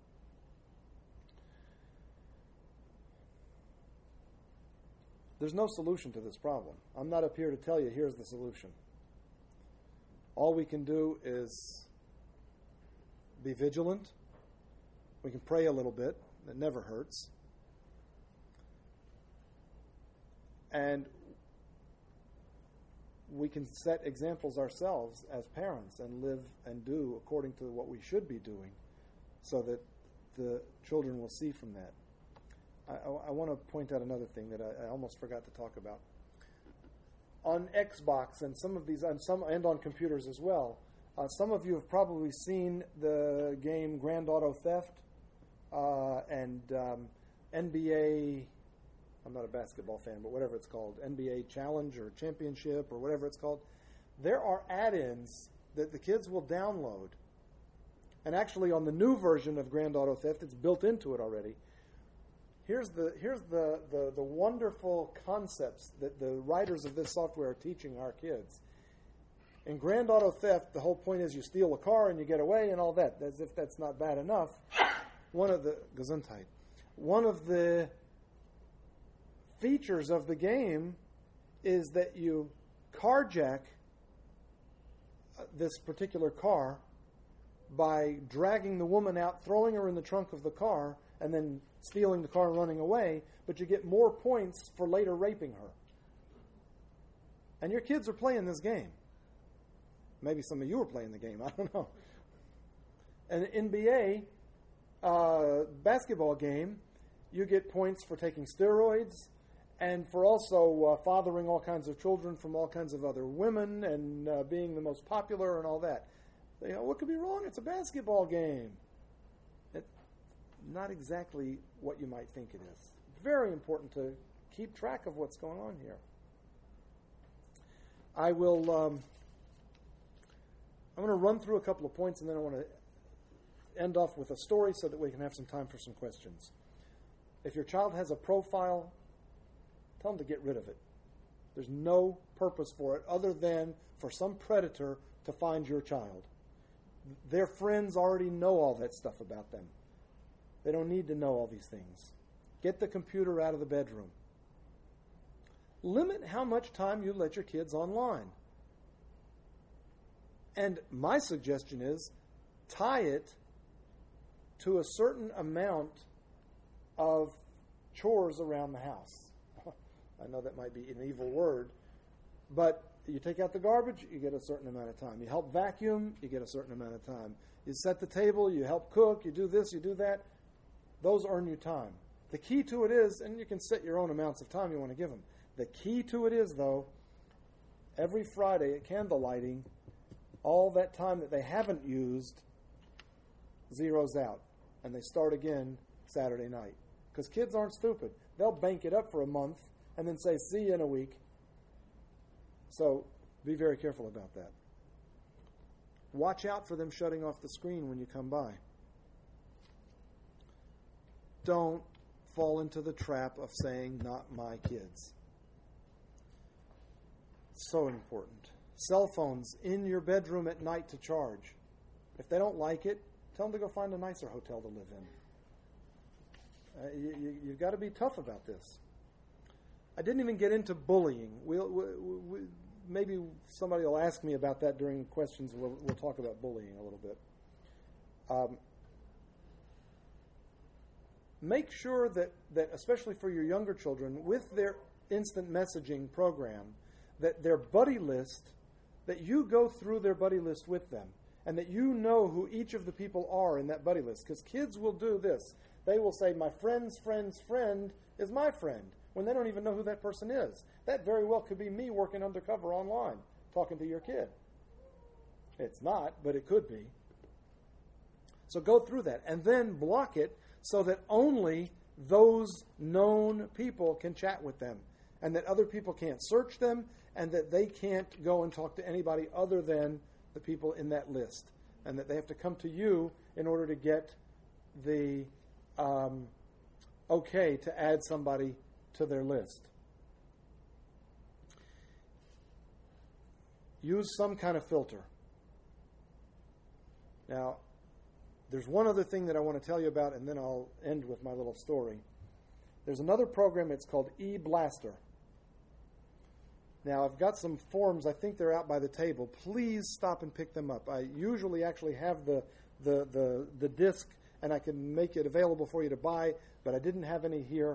There's no solution to this problem. I'm not up here to tell you, here's the solution. All we can do is be vigilant. We can pray a little bit. It never hurts. And we can set examples ourselves as parents and live and do according to what we should be doing so that the children will see from that. I, I, I want to point out another thing that I, I almost forgot to talk about. On Xbox and some of these, and some and on computers as well, uh, some of you have probably seen the game Grand Auto Theft uh, and um, N B A. I'm not a basketball fan, but whatever it's called, N B A Challenge or Championship or whatever it's called. There are add-ins that the kids will download, and actually on the new version of Grand Auto Theft, it's built into it already. Here's the here's the, the, the wonderful concepts that the writers of this software are teaching our kids. In Grand Auto Theft, the whole point is you steal a car and you get away and all that. As if that's not bad enough. One of the Gesundheit. One of the features of the game is that you carjack this particular car by dragging the woman out, throwing her in the trunk of the car, and then stealing the car and running away, but you get more points for later raping her. And your kids are playing this game. Maybe some of you are playing the game, I don't know. An N B A uh, basketball game, you get points for taking steroids and for also uh, fathering all kinds of children from all kinds of other women and uh, being the most popular and all that. You know, what could be wrong? It's a basketball game. It's not exactly what you might think it is. Very important to keep track of what's going on here. I will. Um, I'm going to run through a couple of points, and then I want to end off with a story so that we can have some time for some questions. If your child has a profile, tell them to get rid of it. There's no purpose for it other than for some predator to find your child. Their friends already know all that stuff about them. They don't need to know all these things. Get the computer out of the bedroom. Limit how much time you let your kids online. And my suggestion is tie it to a certain amount of chores around the house. I know that might be an evil word, but you take out the garbage, you get a certain amount of time. You help vacuum, you get a certain amount of time. You set the table, you help cook, you do this, you do that. Those earn you time. The key to it is, and you can set your own amounts of time you want to give them. The key to it is, though, every Friday at candle lighting, all that time that they haven't used zeroes out, and they start again Saturday night. Because kids aren't stupid. They'll bank it up for a month and then say, see you in a week. So be very careful about that. Watch out for them shutting off the screen when you come by. Don't fall into the trap of saying, not my kids. So important. Cell phones in your bedroom at night to charge. If they don't like it, tell them to go find a nicer hotel to live in. Uh, you, you, you've got to be tough about this. I didn't even get into bullying. We'll, we, we, maybe somebody will ask me about that during questions. We'll, we'll talk about bullying a little bit. Um, make sure that, that, especially for your younger children, with their instant messaging program, that their buddy list, that you go through their buddy list with them, and that you know who each of the people are in that buddy list. Because kids will do this. They will say, my friend's friend's friend is my friend, when they don't even know who that person is. That very well could be me working undercover online, talking to your kid. It's not, but it could be. So go through that, and then block it so that only those known people can chat with them, and that other people can't search them, and that they can't go and talk to anybody other than the people in that list, and that they have to come to you in order to get the um, okay to add somebody to their list. Use some kind of filter. Now, there's one other thing that I want to tell you about, and then I'll end with my little story. There's another program, it's called eBlaster. Now, I've got some forms. I think they're out by the table. Please stop and pick them up. I usually actually have the the the, the disc, and I can make it available for you to buy, but I didn't have any here.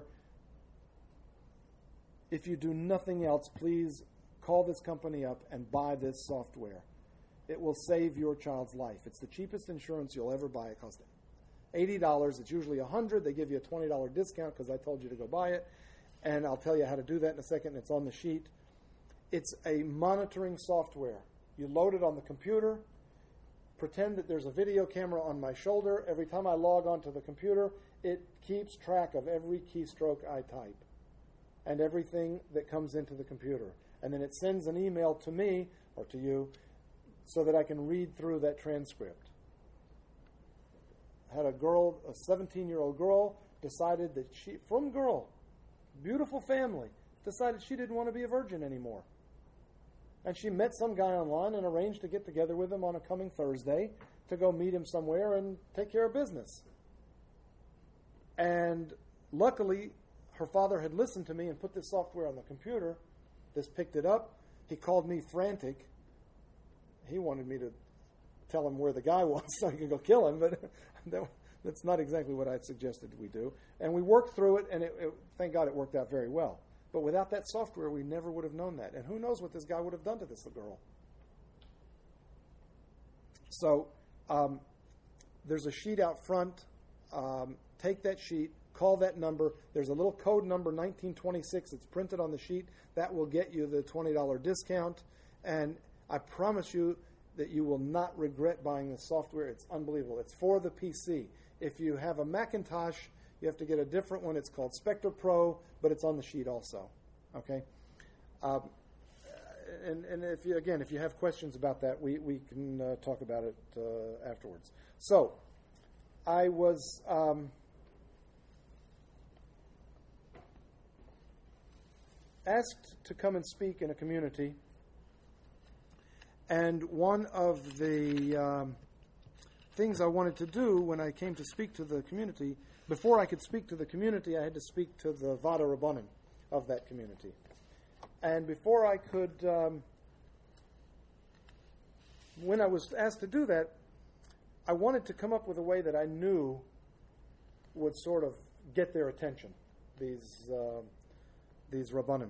If you do nothing else, please call this company up and buy this software. It will save your child's life. It's the cheapest insurance you'll ever buy. It costs eighty dollars. It's usually one hundred dollars. They give you a twenty dollars discount because I told you to go buy it, and I'll tell you how to do that in a second. It's on the sheet. It's a monitoring software. You load it on the computer, pretend that there's a video camera on my shoulder. Every time I log onto the computer, it keeps track of every keystroke I type and everything that comes into the computer. And then it sends an email to me or to you so that I can read through that transcript. I had a girl, a seventeen-year-old girl, decided that she, from girl, beautiful family, decided she didn't want to be a virgin anymore. And she met some guy online and arranged to get together with him on a coming Thursday to go meet him somewhere and take care of business. And luckily, her father had listened to me and put this software on the computer. This picked it up. He called me frantic. He wanted me to tell him where the guy was so he could go kill him, but that, that's not exactly what I suggested we do. And we worked through it, and it, it, thank God it worked out very well. But without that software, we never would have known that. And who knows what this guy would have done to this girl. So um, there's a sheet out front. Um, take that sheet, call that number. There's a little code number, nineteen twenty-six. It's printed on the sheet. That will get you the twenty dollars discount. And I promise you that you will not regret buying this software. It's unbelievable. It's for the P C. If you have a Macintosh, you have to get a different one. It's called Spectre Pro, but it's on the sheet also. Okay? Um, and and if you, again, if you have questions about that, we, we can uh, talk about it uh, afterwards. So, I was... Um, asked to come and speak in a community, and one of the um, things I wanted to do when I came to speak to the community, before I could speak to the community, I had to speak to the Vada Rabbanim of that community. And before I could, um, when I was asked to do that, I wanted to come up with a way that I knew would sort of get their attention, these uh, these Rabbanim.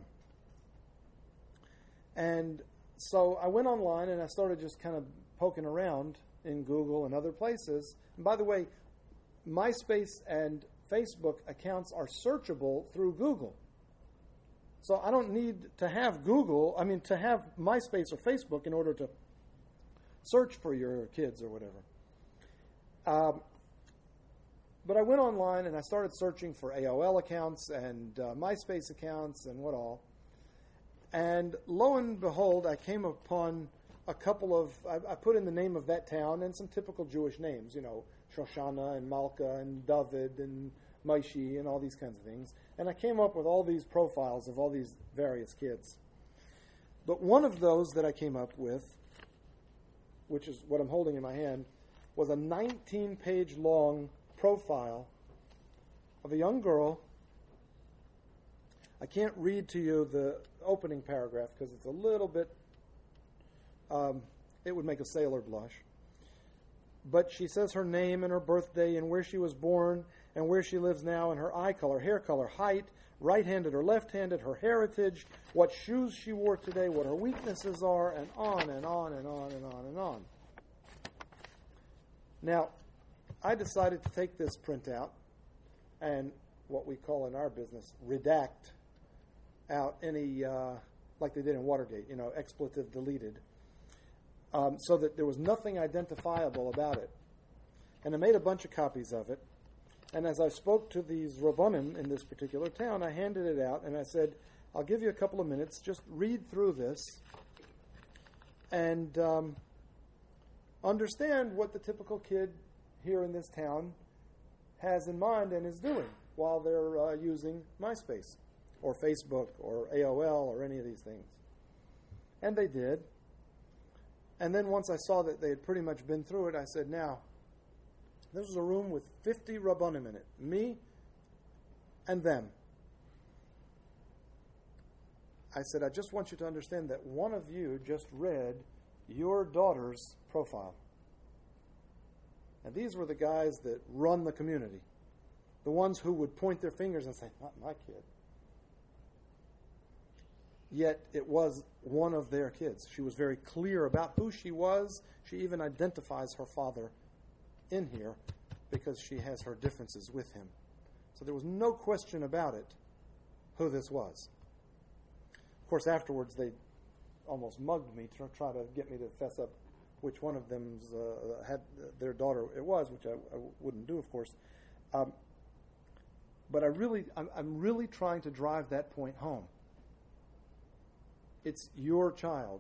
And so I went online and I started just kind of poking around in Google and other places. And by the way, MySpace and Facebook accounts are searchable through Google. So I don't need to have Google, I mean, to have MySpace or Facebook in order to search for your kids or whatever. Um, but I went online and I started searching for A O L accounts and uh, MySpace accounts and what all. And lo and behold, I came upon a couple of, I, I put in the name of that town and some typical Jewish names, you know, Shoshana and Malka and David and Maishi and all these kinds of things. And I came up with all these profiles of all these various kids. But one of those that I came up with, which is what I'm holding in my hand, was a nineteen-page long profile of a young girl. I can't read to you the opening paragraph because it's a little bit, um, it would make a sailor blush. But she says her name and her birthday and where she was born and where she lives now and her eye color, hair color, height, right-handed or left-handed, her heritage, what shoes she wore today, what her weaknesses are, and on and on and on and on and on. Now, I decided to take this printout and what we call in our business, redact out any, uh, like they did in Watergate, you know, expletive deleted, um, so that there was nothing identifiable about it. And I made a bunch of copies of it, And as I spoke to these Rabbanim in this particular town, I handed it out and I said, I'll give you a couple of minutes, just read through this and um, understand what the typical kid here in this town has in mind and is doing while they're uh, using MySpace or Facebook or A O L or any of these things. And they did. And then once I saw that they had pretty much been through it, I said, now, this was a room with fifty Rabbanim in it, me and them. I said, I just want you to understand that one of you just read your daughter's profile. And these were the guys that run the community, the ones who would point their fingers and say, not my kid. Yet it was one of their kids. She was very clear about who she was. She even identifies her father in here because she has her differences with him. So there was no question about it who this was. Of course, afterwards they almost mugged me to try to get me to fess up which one of them uh, had their daughter it was, which I, I wouldn't do, of course. Um, but I really, I'm, I'm really trying to drive that point home. It's your child.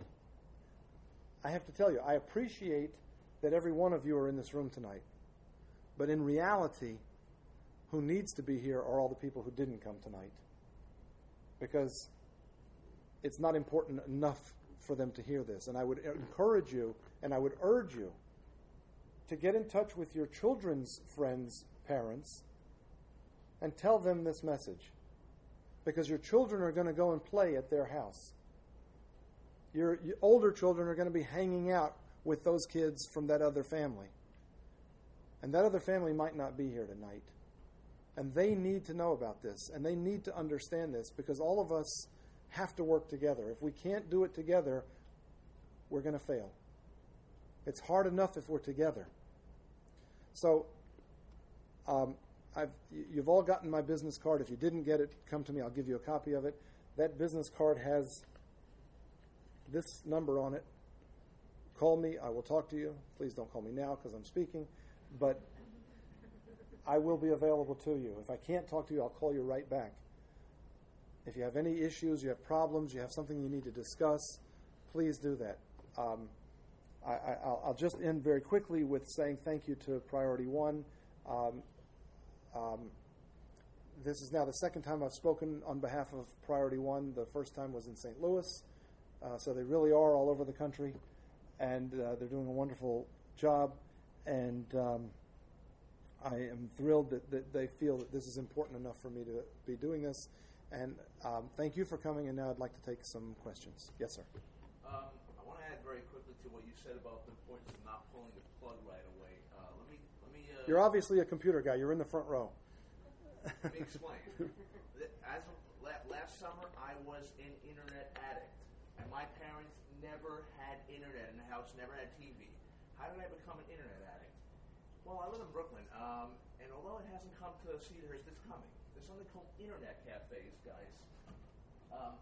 I have to tell you, I appreciate that every one of you are in this room tonight. But in reality, who needs to be here are all the people who didn't come tonight. Because it's not important enough for them to hear this. And I would encourage you, and I would urge you, to get in touch with your children's friends' parents and tell them this message. Because your children are going to go and play at their house. Your, your older children are going to be hanging out with those kids from that other family. And that other family might not be here tonight. And they need to know about this. And they need to understand this because all of us have to work together. If we can't do it together, we're going to fail. It's hard enough if we're together. So, um, I've, you've all gotten my business card. If you didn't get it, come to me. I'll give you a copy of it. That business card has this number on it. Call me. I will talk to you. Please don't call me now because I'm speaking. But I will be available to you. If I can't talk to you, I'll call you right back. If you have any issues, you have problems, you have something you need to discuss, please do that. Um, I, I, I'll, I'll just end very quickly with saying thank you to Priority One. Um, um, this is now the second time I've spoken on behalf of Priority One. The first time was in Saint Louis. Uh, so they really are all over the country, and uh, they're doing a wonderful job. And um, I am thrilled that, that they feel that this is important enough for me to be doing this. And um, thank you for coming, and now I'd like to take some questions. Yes, sir. Um, I want to add very quickly to what you said about the importance of not pulling the plug right away. Uh, let me, let me. Uh, You're obviously a computer guy. You're in the front row. Let me explain. As of last summer, I was an internet addict, and my parents never had internet in the house, never had T V. How did I become an internet addict? Well, I live in Brooklyn, um, and although it hasn't come to Cedarhurst, it's coming. There's something called internet cafes, guys. Um,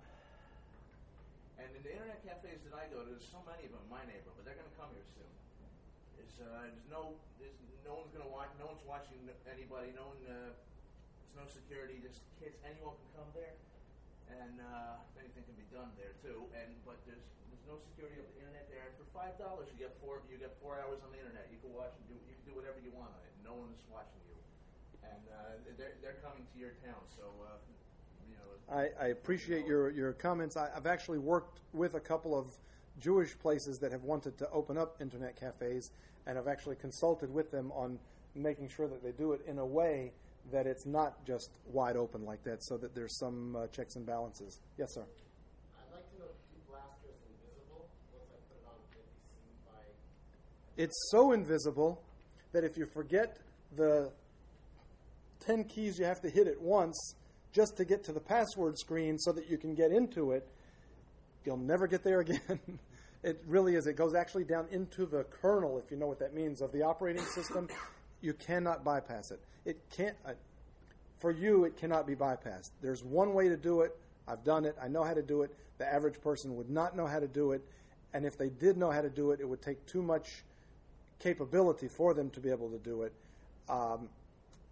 and in the internet cafes that I go to, there's so many of them in my neighborhood, but they're going to come here soon. There's, uh, there's no, there's no one's going to watch, no one's watching anybody. No one, uh, there's no security. Just kids, anyone can come there, and uh, anything can be done there too. And but there's there's no security of the internet there. And for five dollars, you get four you get four hours on the internet. You can watch and do you can do whatever you want on it. No one is watching you. And uh, they're they're coming to your town, so uh, you know. I, I appreciate your your comments. I, I've actually worked with a couple of Jewish places that have wanted to open up internet cafes, and I've actually consulted with them on making sure that they do it in a way that it's not just wide open like that, so that there's some uh, checks and balances. Yes, sir. I'd like to know if people ask you it's invisible. Once I put it on, can it be seen by? It's so invisible that if you forget the ten keys you have to hit at once just to get to the password screen so that you can get into it, you'll never get there again. It really is. It goes actually down into the kernel, if you know what that means, of the operating system. You cannot bypass it. It can't. Uh, for you, it cannot be bypassed. There's one way to do it. I've done it. I know how to do it. The average person would not know how to do it. And if they did know how to do it, it would take too much capability for them to be able to do it. Um,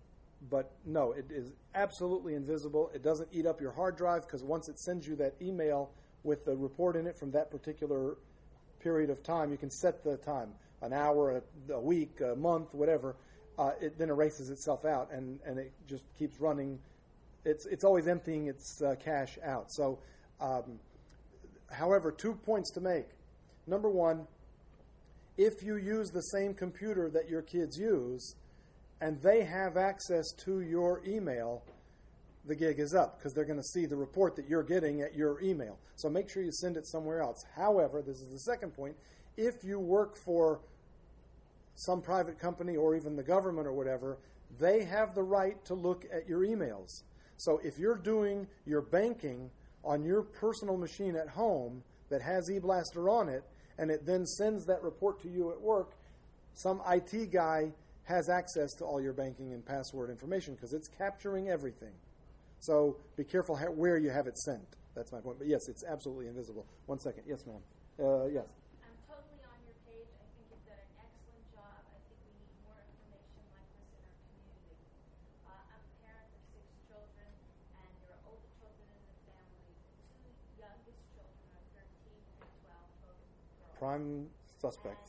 but no, it is absolutely invisible. It doesn't eat up your hard drive because once it sends you that email with the report in it from that particular period of time, you can set the time, an hour, a, a week, a month, whatever. Uh, it then erases itself out, and, and it just keeps running. It's it's always emptying its uh, cache out. So, um, however, two points to make. Number one, if you use the same computer that your kids use, and they have access to your email, the gig is up because they're going to see the report that you're getting at your email. So make sure you send it somewhere else. However, this is the second point, if you work for some private company or even the government or whatever, they have the right to look at your emails. So if you're doing your banking on your personal machine at home that has eBlaster on it, and it then sends that report to you at work, some I T guy has access to all your banking and password information because it's capturing everything. So be careful how, where you have it sent. That's my point. But yes, it's absolutely invisible. One second. Yes, ma'am. Uh, yes. I'm totally on your page. I think you've done an excellent job. I think we need more information like this in our community. Uh, I'm a parent of six children, and there are older children in the family. The two youngest children are thirteen and twelve, both girls. Prime suspects.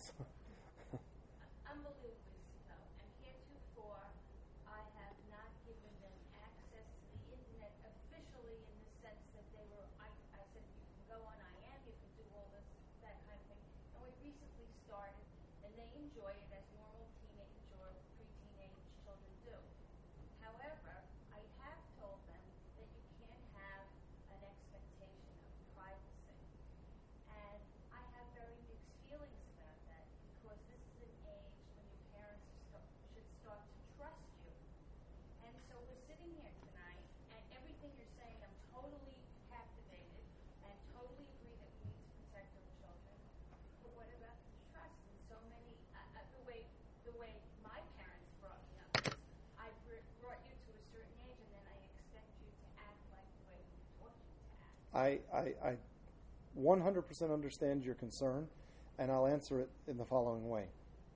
Unbelievably so. And heretofore, I have not given them access to the internet officially in the sense that they were, I, I said, you can go on I M, you can do all this, that kind of thing. And we recently started, and they enjoy it as normal teenage or pre-teenage children do. However, I have told them that you can't have an expectation of privacy. And I have very mixed feelings about that because this is an age when your parents st- should start to trust you. And so we're sitting here tonight, and everything you're saying, I'm totally captivated and totally agree that we need to protect our children. But what about the trust? And so many, uh, uh, the way the way my parents brought me up is I br- brought you to a certain age, and then I expect you to act like the way we taught you to act. I, I, I one hundred percent understand your concern, and I'll answer it in the following way.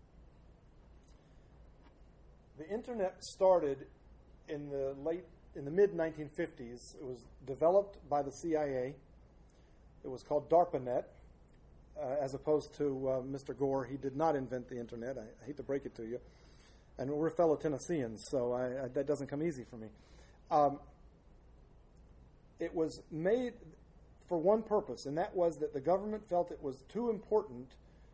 The internet started in the late, in the mid nineteen fifties. It was developed by the C I A. It was called DARPANET, uh, as opposed to uh, Mister Gore. He did not invent the internet. I, I hate to break it to you. And we're fellow Tennesseans, so I, I, that doesn't come easy for me. Um, it was made for one purpose, and that was that the government felt it was too important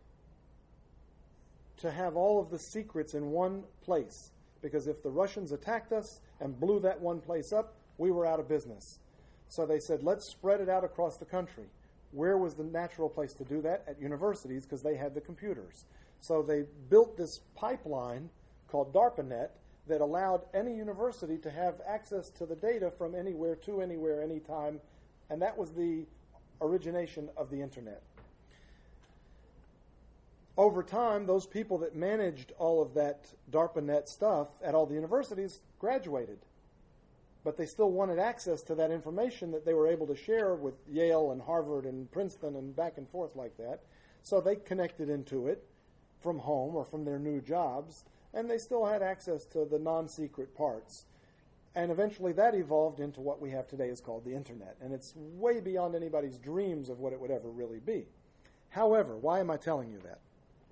to have all of the secrets in one place. Because if the Russians attacked us and blew that one place up, we were out of business. So they said, let's spread it out across the country. Where was the natural place to do that? At universities, because they had the computers. So they built this pipeline called DARPANET that allowed any university to have access to the data from anywhere to anywhere, anytime. And that was the origination of the internet. Over time, those people that managed all of that DARPANET stuff at all the universities graduated. But they still wanted access to that information that they were able to share with Yale and Harvard and Princeton and back and forth like that. So they connected into it from home or from their new jobs, and they still had access to the non-secret parts. And eventually that evolved into what we have today is called the internet. And it's way beyond anybody's dreams of what it would ever really be. However, why am I telling you that?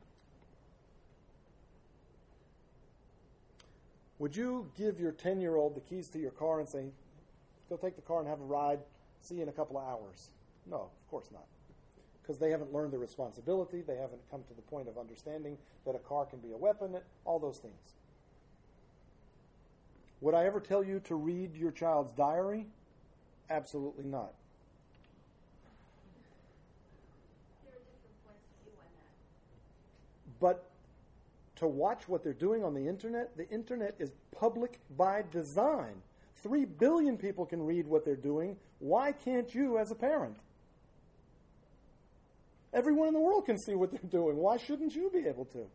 Would you give your ten-year-old the keys to your car and say, go take the car and have a ride, see you in a couple of hours? No, of course not. Because they haven't learned the responsibility, they haven't come to the point of understanding that a car can be a weapon, all those things. Would I ever tell you to read your child's diary? Absolutely not. There are different points of view on that. But to watch what they're doing on the internet, the internet is public by design. Three billion people can read what they're doing. Why can't you as a parent? Everyone in the world can see what they're doing. Why shouldn't you be able to?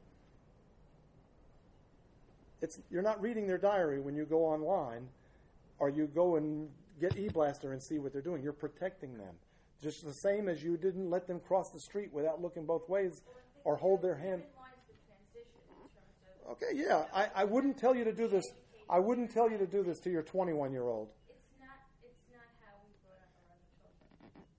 It's, you're not reading their diary when you go online or you go and get eBlaster and see what they're doing. You're protecting them. Just the same as you didn't let them cross the street without looking both ways or hold their hand. Okay, yeah, I, I wouldn't tell you to do this. I wouldn't tell you to do this to your twenty-one-year-old. It's not, it's not how we brought up our other children.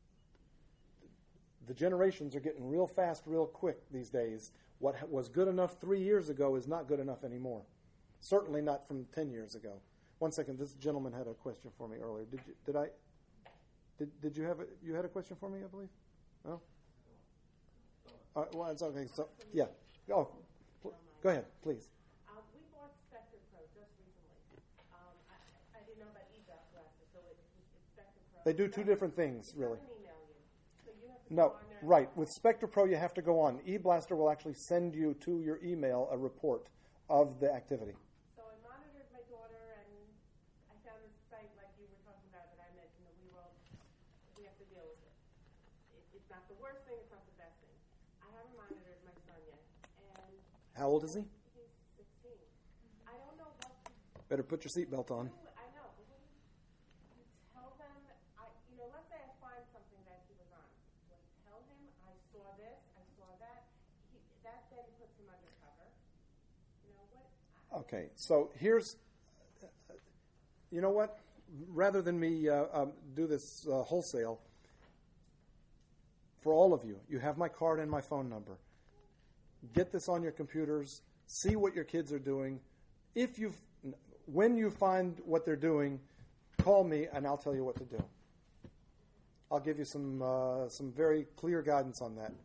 The generations are getting real fast, real quick these days. What ha- was good enough three years ago is not good enough anymore. Certainly not from ten years ago. One second, this gentleman had a question for me earlier. Did you? Did I? Did Did you have a, you had a question for me? I believe. No. Uh, well, it's okay. So yeah. Oh, pl- go ahead, please. Um, we bought Spectre Pro just recently. Um, I, I didn't know about eBack glasses, so it, it's Spectre Pro. They do two different things, really. It doesn't email you, so you have to No, go on there. right. With Spectre Pro, you have to go on. eBlaster will actually send you to your email a report of the activity. So I monitored my daughter, and I found this site like you were talking about that I mentioned that we will, we have to deal with it. it. It's not the worst thing, it's not the best thing. I haven't monitored my son yet, and How old is he? he's sixteen. I don't know what to Better put your seatbelt on. do. I know. But what do you, you tell them, I, you know, let's say I find something that he was on. Do I tell him I saw this, I saw that? He, that then puts him undercover. You know what? I, Okay, so here's, you know what? Rather than me uh, um, do this uh, wholesale, for all of you, you have my card and my phone number. Get this on your computers. See what your kids are doing. If you, when you find what they're doing, call me and I'll tell you what to do. I'll give you some uh, some very clear guidance on that.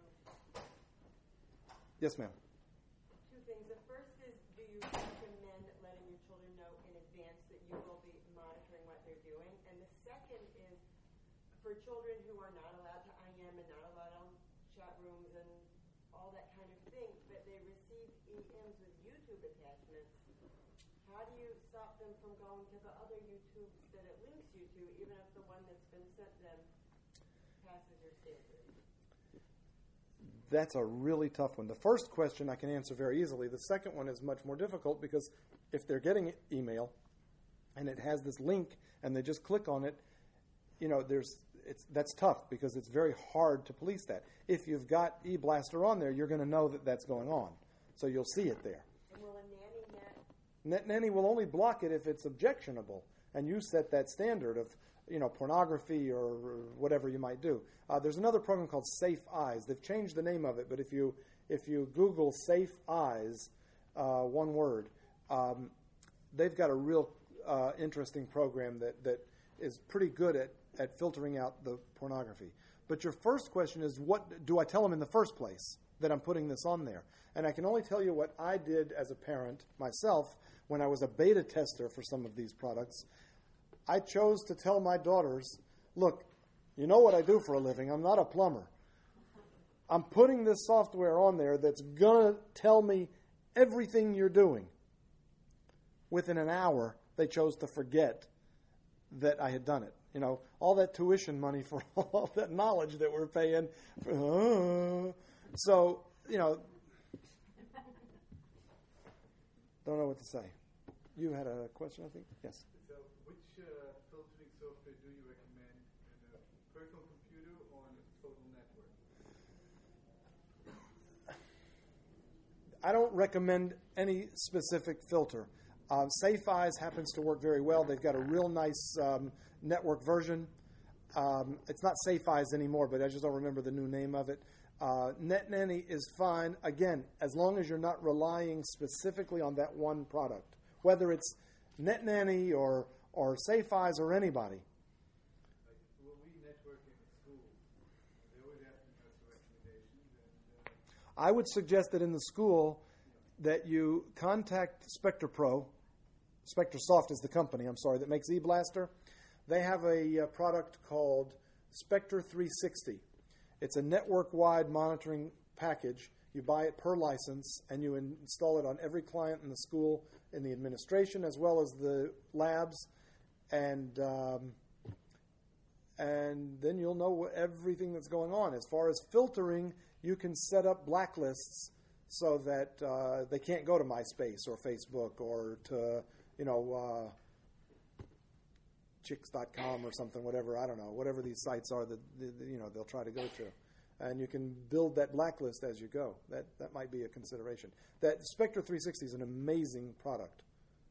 Yes, ma'am. two things. The first is, do you recommend letting your children know in advance that you will be monitoring what they're doing? And the second is, for children who are not allowed to I M and not allowed on chat rooms and all that kind of thing, but they receive E Ms with YouTube attachments, how do you stop them from going to the other YouTubes that it links you to, even if the one that's been sent them passes your standard? That's a really tough one. The first question I can answer very easily. The second one is much more difficult because if they're getting email and it has this link and they just click on it, you know, there's it's that's tough because it's very hard to police that. If you've got eBlaster on there, you're going to know that that's going on, so you'll see it there. And will a nanny net Net Nanny will only block it if it's objectionable, and you set that standard of, you know, pornography or whatever you might do. Uh, there's another program called Safe Eyes. They've changed the name of it, but if you if you Google Safe Eyes, uh, one word, um, they've got a real uh, interesting program that, that is pretty good at, at filtering out the pornography. But your first question is, what do I tell them in the first place that I'm putting this on there? And I can only tell you what I did as a parent myself when I was a beta tester for some of these products. I chose to tell my daughters, look, you know what I do for a living. I'm not a plumber. I'm putting this software on there that's going to tell me everything you're doing. Within an hour, they chose to forget that I had done it. You know, all that tuition money for all that knowledge that we're paying. For, uh, so, you know, don't know what to say. You had a question, I think? Yes. So, which uh, filtering software do you recommend in a personal computer or on a total network? I don't recommend any specific filter. Uh, Safe Eyes happens to work very well. They've got a real nice um, network version. Um, it's not Safe Eyes anymore, but I just don't remember the new name of it. Uh, Net Nanny is fine, again, as long as you're not relying specifically on that one product, whether it's Net Nanny or, or Safe Eyes or anybody. Like, well, we network in school. They always ask us for recommendations. And, uh, I would suggest that in the school that you contact Spectre Pro. SpectreSoft is the company, I'm sorry, that makes eBlaster. They have a uh, product called Spectre three sixty. It's a network-wide monitoring package. You buy it per license, and you in- install it on every client in the school, in the administration, as well as the labs, and um, and then you'll know what, everything that's going on. As far as filtering, you can set up blacklists so that uh, they can't go to MySpace or Facebook or to, you know, uh, chicks dot com or something, whatever, I don't know, whatever these sites are that, you know, they'll try to go to. And you can build that blacklist as you go. That that might be a consideration. That Spectre three sixty is an amazing product.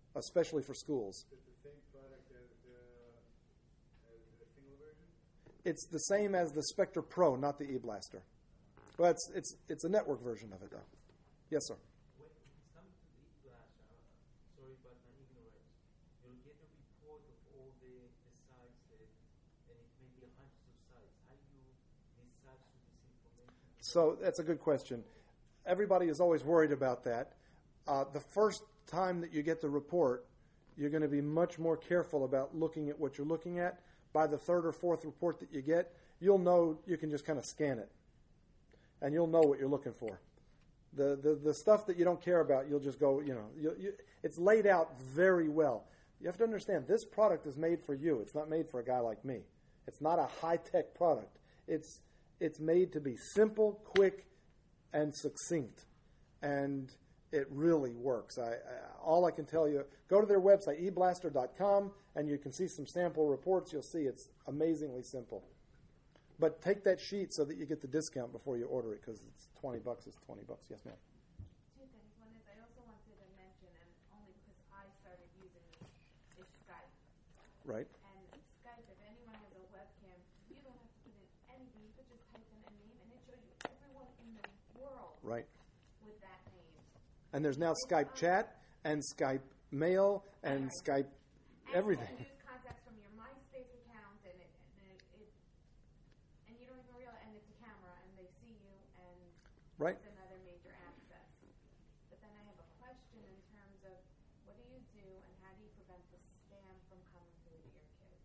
especially for schools. Is it the same product as the, as the single version? It's the same as the Spectre Pro, not the eBlaster. Well, it's, it's, it's a network version of it, though. Yes, sir. When it comes to the e-blast, uh, sorry about my ignorance, you'll get a report of all the, the sites that, and it may be hundreds of sites. How do you decide to this information? So that's a good question. Everybody is always worried about that. Uh, the first time that you get the report, you're going to be much more careful about looking at what you're looking at. By the third or fourth report that you get, you'll know you can just kind of scan it, and you'll know what you're looking for. The the, the stuff that you don't care about, you'll just go, you know, you, you, it's laid out very well. You have to understand, this product is made for you. It's not made for a guy like me. It's not a high-tech product. It's it's made to be simple, quick, and succinct, and it really works. I, I, all I can tell you, go to their website, e blaster dot com, and you can see some sample reports. You'll see it's amazingly simple. But take that sheet so that you get the discount before you order it, because it's twenty bucks. It's twenty bucks. Yes, ma'am. Two things. One is I also wanted to mention, and only because I started using this, is Skype. Right. And Skype, if anyone has a webcam, you don't have to put in anything. You could just type in a name, and it shows you everyone in the world Right. with that name. And there's now Skype chat and Skype mail and Skype everything. And you can use contacts from your MySpace account, and it, and it, it and you don't even realize, and it's a camera, and they see you, and Right. it's another major access. But then I have a question in terms of what do you do, and how do you prevent the spam from coming through to your kids?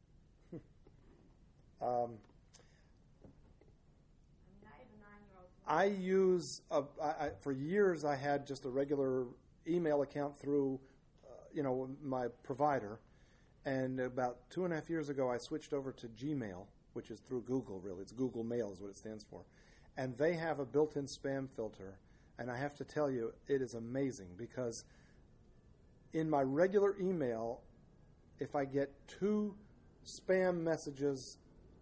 Um, I mean, I have a nine-year-old. I use, a, I, I, for years I had just a regular email account through, uh, you know, my provider. And about two and a half years ago, I switched over to Gmail, which is through Google, really. It's Google Mail is what it stands for. And they have a built-in spam filter. And I have to tell you, it is amazing because in my regular email, if I get two spam messages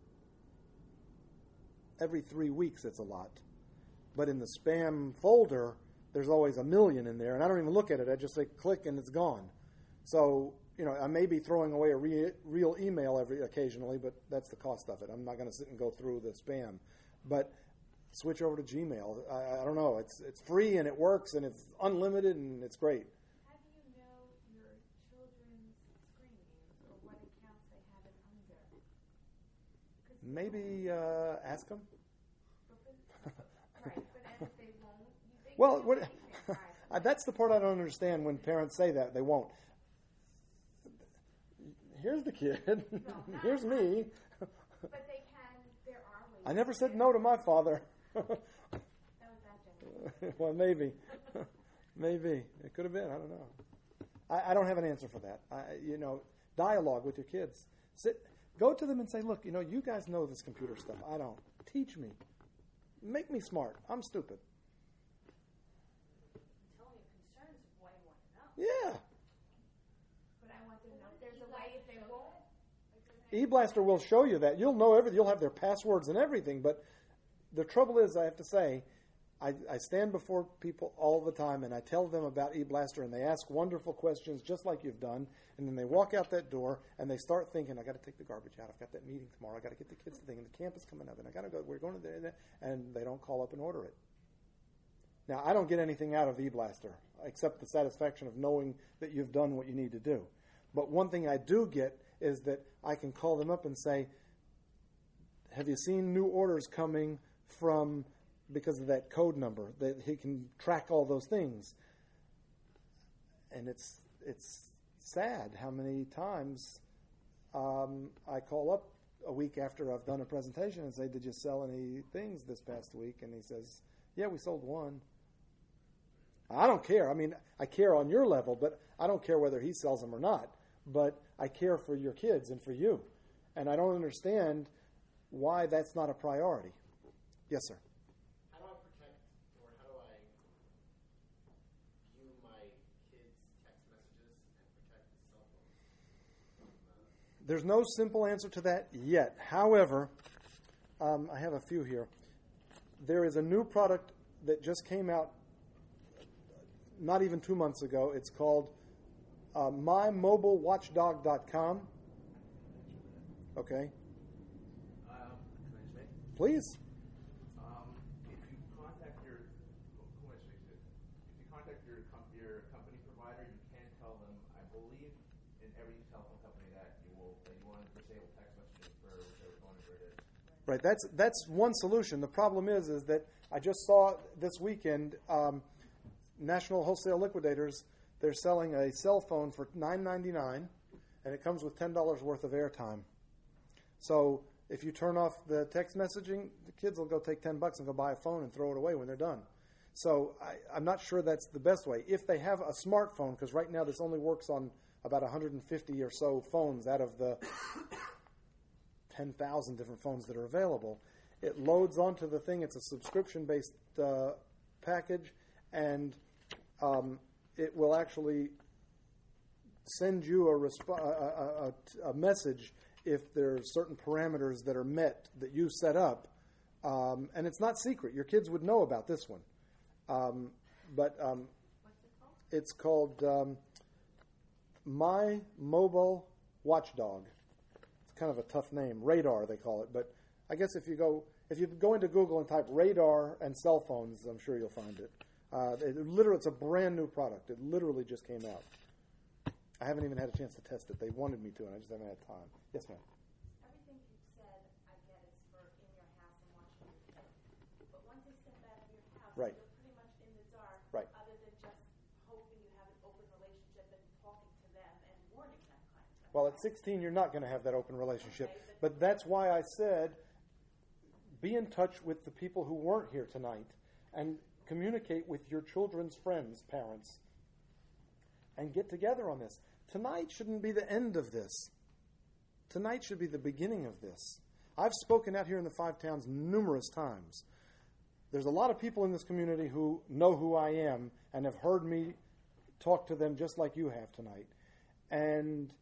every three weeks, it's a lot. But in the spam folder, there's always a million in there, and I don't even look at it. I just say click, and it's gone. So, you know, I may be throwing away a re- real email every occasionally, but that's the cost of it. I'm not going to sit and go through the spam. But switch over to Gmail. I, I don't know. It's it's free, and it works, and it's unlimited, and it's great. How do you know your children's screen names or what accounts they have it under? 'Cause Maybe uh, ask them. Right, but and if they won't, you think Well, they what, won't take their private. uh, that's the part I don't understand when parents say that. They won't. Here's the kid. Here's me. But they can, there are ways. I never said no to my father. That was that gentleman. Well, maybe. Maybe. It could have been. I don't know. I, I don't have an answer for that. I, you know, dialogue with your kids. Sit, go to them and say, look, you know, you guys know this computer stuff. I don't. Teach me. Make me smart. I'm stupid. Tell me your concerns of what you want to know. Yeah. But I want to know if there's a way if they won't. eBlaster will show you that. You'll know everything. You'll have their passwords and everything. But the trouble is, I have to say, I, I stand before people all the time and I tell them about eBlaster, and they ask wonderful questions just like you've done, and then they walk out that door and they start thinking, I got to take the garbage out. I've got that meeting tomorrow. I got to get the kids to thing, and the camp is coming up, and I got to go. We're going to there, and they don't call up and order it. Now, I don't get anything out of eBlaster except the satisfaction of knowing that you've done what you need to do. But one thing I do get is that I can call them up and say, have you seen new orders coming from, because of that code number, that he can track all those things. And it's it's sad how many times um, I call up a week after I've done a presentation and say, did you sell any things this past week? And he says, yeah, we sold one. I don't care. I mean, I care on your level, but I don't care whether he sells them or not. But I care for your kids and for you. And I don't understand why that's not a priority. Yes, sir. How do I protect, or how do I view my kids' text messages and protect the cell phone? Uh, There's no simple answer to that yet. However, um, I have a few here. There is a new product that just came out not even two months ago. It's called uh, my mobile watchdog dot com. Okay. Um, can I say? Please. Um, if you contact your, who who am I speaking to? If you contact your com- your company provider, you can tell them. I believe in every telephone company that you will that you want to disable text messaging for whichever phone number it is. Right. That's that's one solution. The problem is is that I just saw this weekend um, National Wholesale Liquidators. They're selling a cell phone for nine ninety-nine, and it comes with ten dollars worth of airtime. So if you turn off the text messaging, the kids will go take ten bucks and go buy a phone and throw it away when they're done. So I, I'm not sure that's the best way. If they have a smartphone, because right now this only works on about one hundred fifty or so phones out of the ten thousand different phones that are available. It loads onto the thing. It's a subscription-based uh, package, and um, it will actually send you a, resp- a, a, a message if there are certain parameters that are met that you set up. Um, and it's not secret. Your kids would know about this one. Um, but um, it's called um, My Mobile Watchdog. It's kind of a tough name. Radar, they call it. But I guess if you go if you go into Google and type radar and cell phones, I'm sure you'll find it. Uh, it literally, it's a brand new product. It literally just came out. I haven't even had a chance to test it. They wanted me to, and I just haven't had time. Yes, ma'am. Everything you've said, I get it's for in your house and watching your kids. But once they step out of your house, Right. you're pretty much in the dark, Right. other than just hoping you have an open relationship and talking to them and warning them kind of thing. Well, at sixteen, you're not going to have that open relationship. But that's why I said be in touch with the people who weren't here tonight and communicate with your children's friends, parents, and get together on this. Tonight shouldn't be the end of this. Tonight should be the beginning of this. I've spoken out here in the Five Towns numerous times. There's a lot of people in this community who know who I am and have heard me talk to them just like you have tonight. And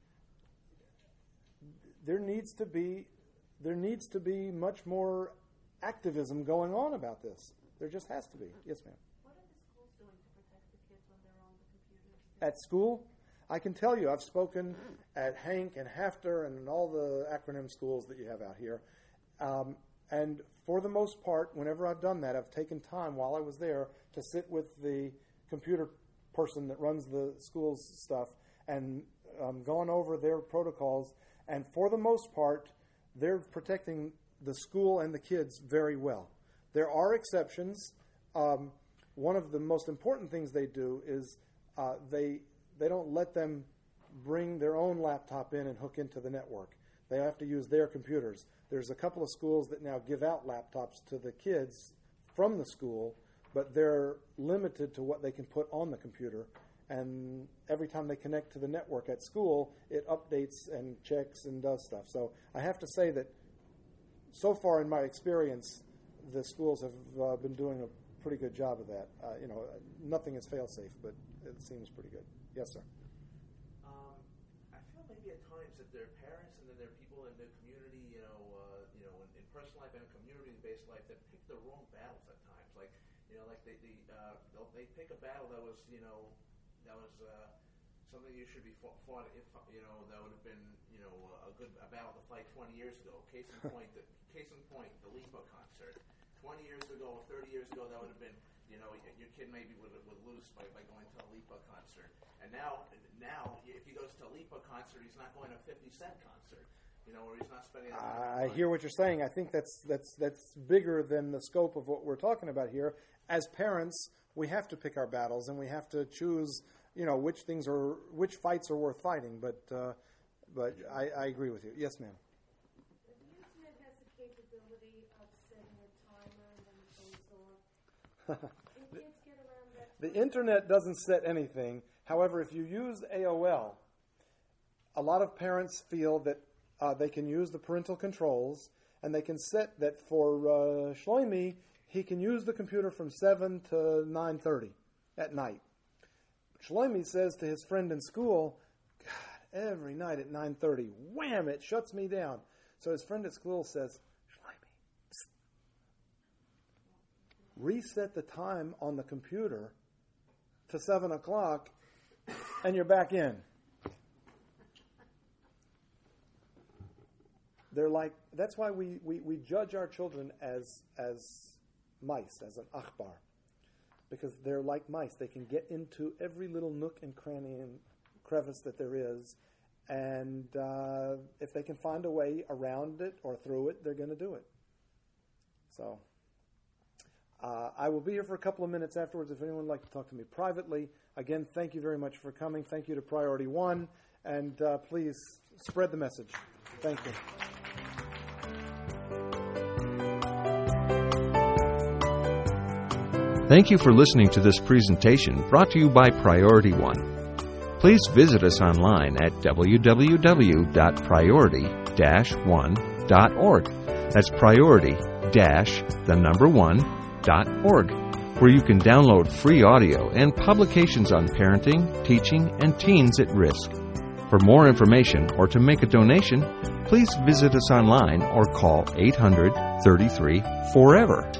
there needs to be there needs to be much more activism going on about this. There just has to be. Yes, ma'am. What are the schools doing to protect the kids when they're on the computers? At school, I can tell you, I've spoken at Hank and Hafter and all the acronym schools that you have out here. Um, and for the most part, whenever I've done that, I've taken time while I was there to sit with the computer person that runs the school's stuff and um, gone over their protocols. And for the most part, they're protecting the school and the kids very well. There are exceptions. Um, one of the most important things they do is uh, they they don't let them bring their own laptop in and hook into the network. They have to use their computers. There's a couple of schools that now give out laptops to the kids from the school, but they're limited to what they can put on the computer. And every time they connect to the network at school, it updates and checks and does stuff. So I have to say that so far in my experience, the schools have uh, been doing a pretty good job of that. Uh, you know, nothing is fail-safe, but it seems pretty good. Yes, sir. Um, I feel maybe at times that there are parents and then there are people in the community, you know, uh, you know, in, in personal life and in community-based life that pick the wrong battles at times. Like, you know, like they they uh, they'll- they pick a battle that was, you know, that was uh, something you should be fought, fought if you know that would have been, you know, a good a battle to fight twenty years ago. Case in point, the, case in point, the Lipa concert. twenty years ago, thirty years ago, that would have been, you know, your kid maybe would, would lose by, by going to a Lipa concert. And now, now, if he goes to a Lipa concert, he's not going to a fifty cent concert, you know, where he's not spending that I money. hear what you're saying. I think that's that's that's bigger than the scope of what we're talking about here. As parents, we have to pick our battles and we have to choose, you know, which things are which fights are worth fighting. But uh, but I, I agree with you. Yes, ma'am. The internet has the capability of setting a timer and then it goes off. Can kids get around that? The internet doesn't set anything. However, if you use A O L, a lot of parents feel that uh, they can use the parental controls and they can set that for uh, Shlomi, he can use the computer from seven to nine thirty at night. Shlomi says to his friend in school, God, every night at nine thirty, wham, it shuts me down. So his friend at school says, Shlomi, psst, reset the time on the computer to seven o'clock, and you're back in. they're like, that's why we, we, we judge our children as as mice, as an akhbar. Because they're like mice. They can get into every little nook and cranny and crevice that there is. And uh, if they can find a way around it or through it, they're going to do it. So uh, I will be here for a couple of minutes afterwards if anyone would like to talk to me privately. Again, thank you very much for coming. Thank you to Priority One. And uh, please spread the message. Thank you. Thank you for listening to this presentation brought to you by Priority One. Please visit us online at w w w dot priority dash one dot org. That's priority dash the number one dot org, where you can download free audio and publications on parenting, teaching, and teens at risk. For more information or to make a donation, please visit us online or call eight hundred, thirty-three, forever.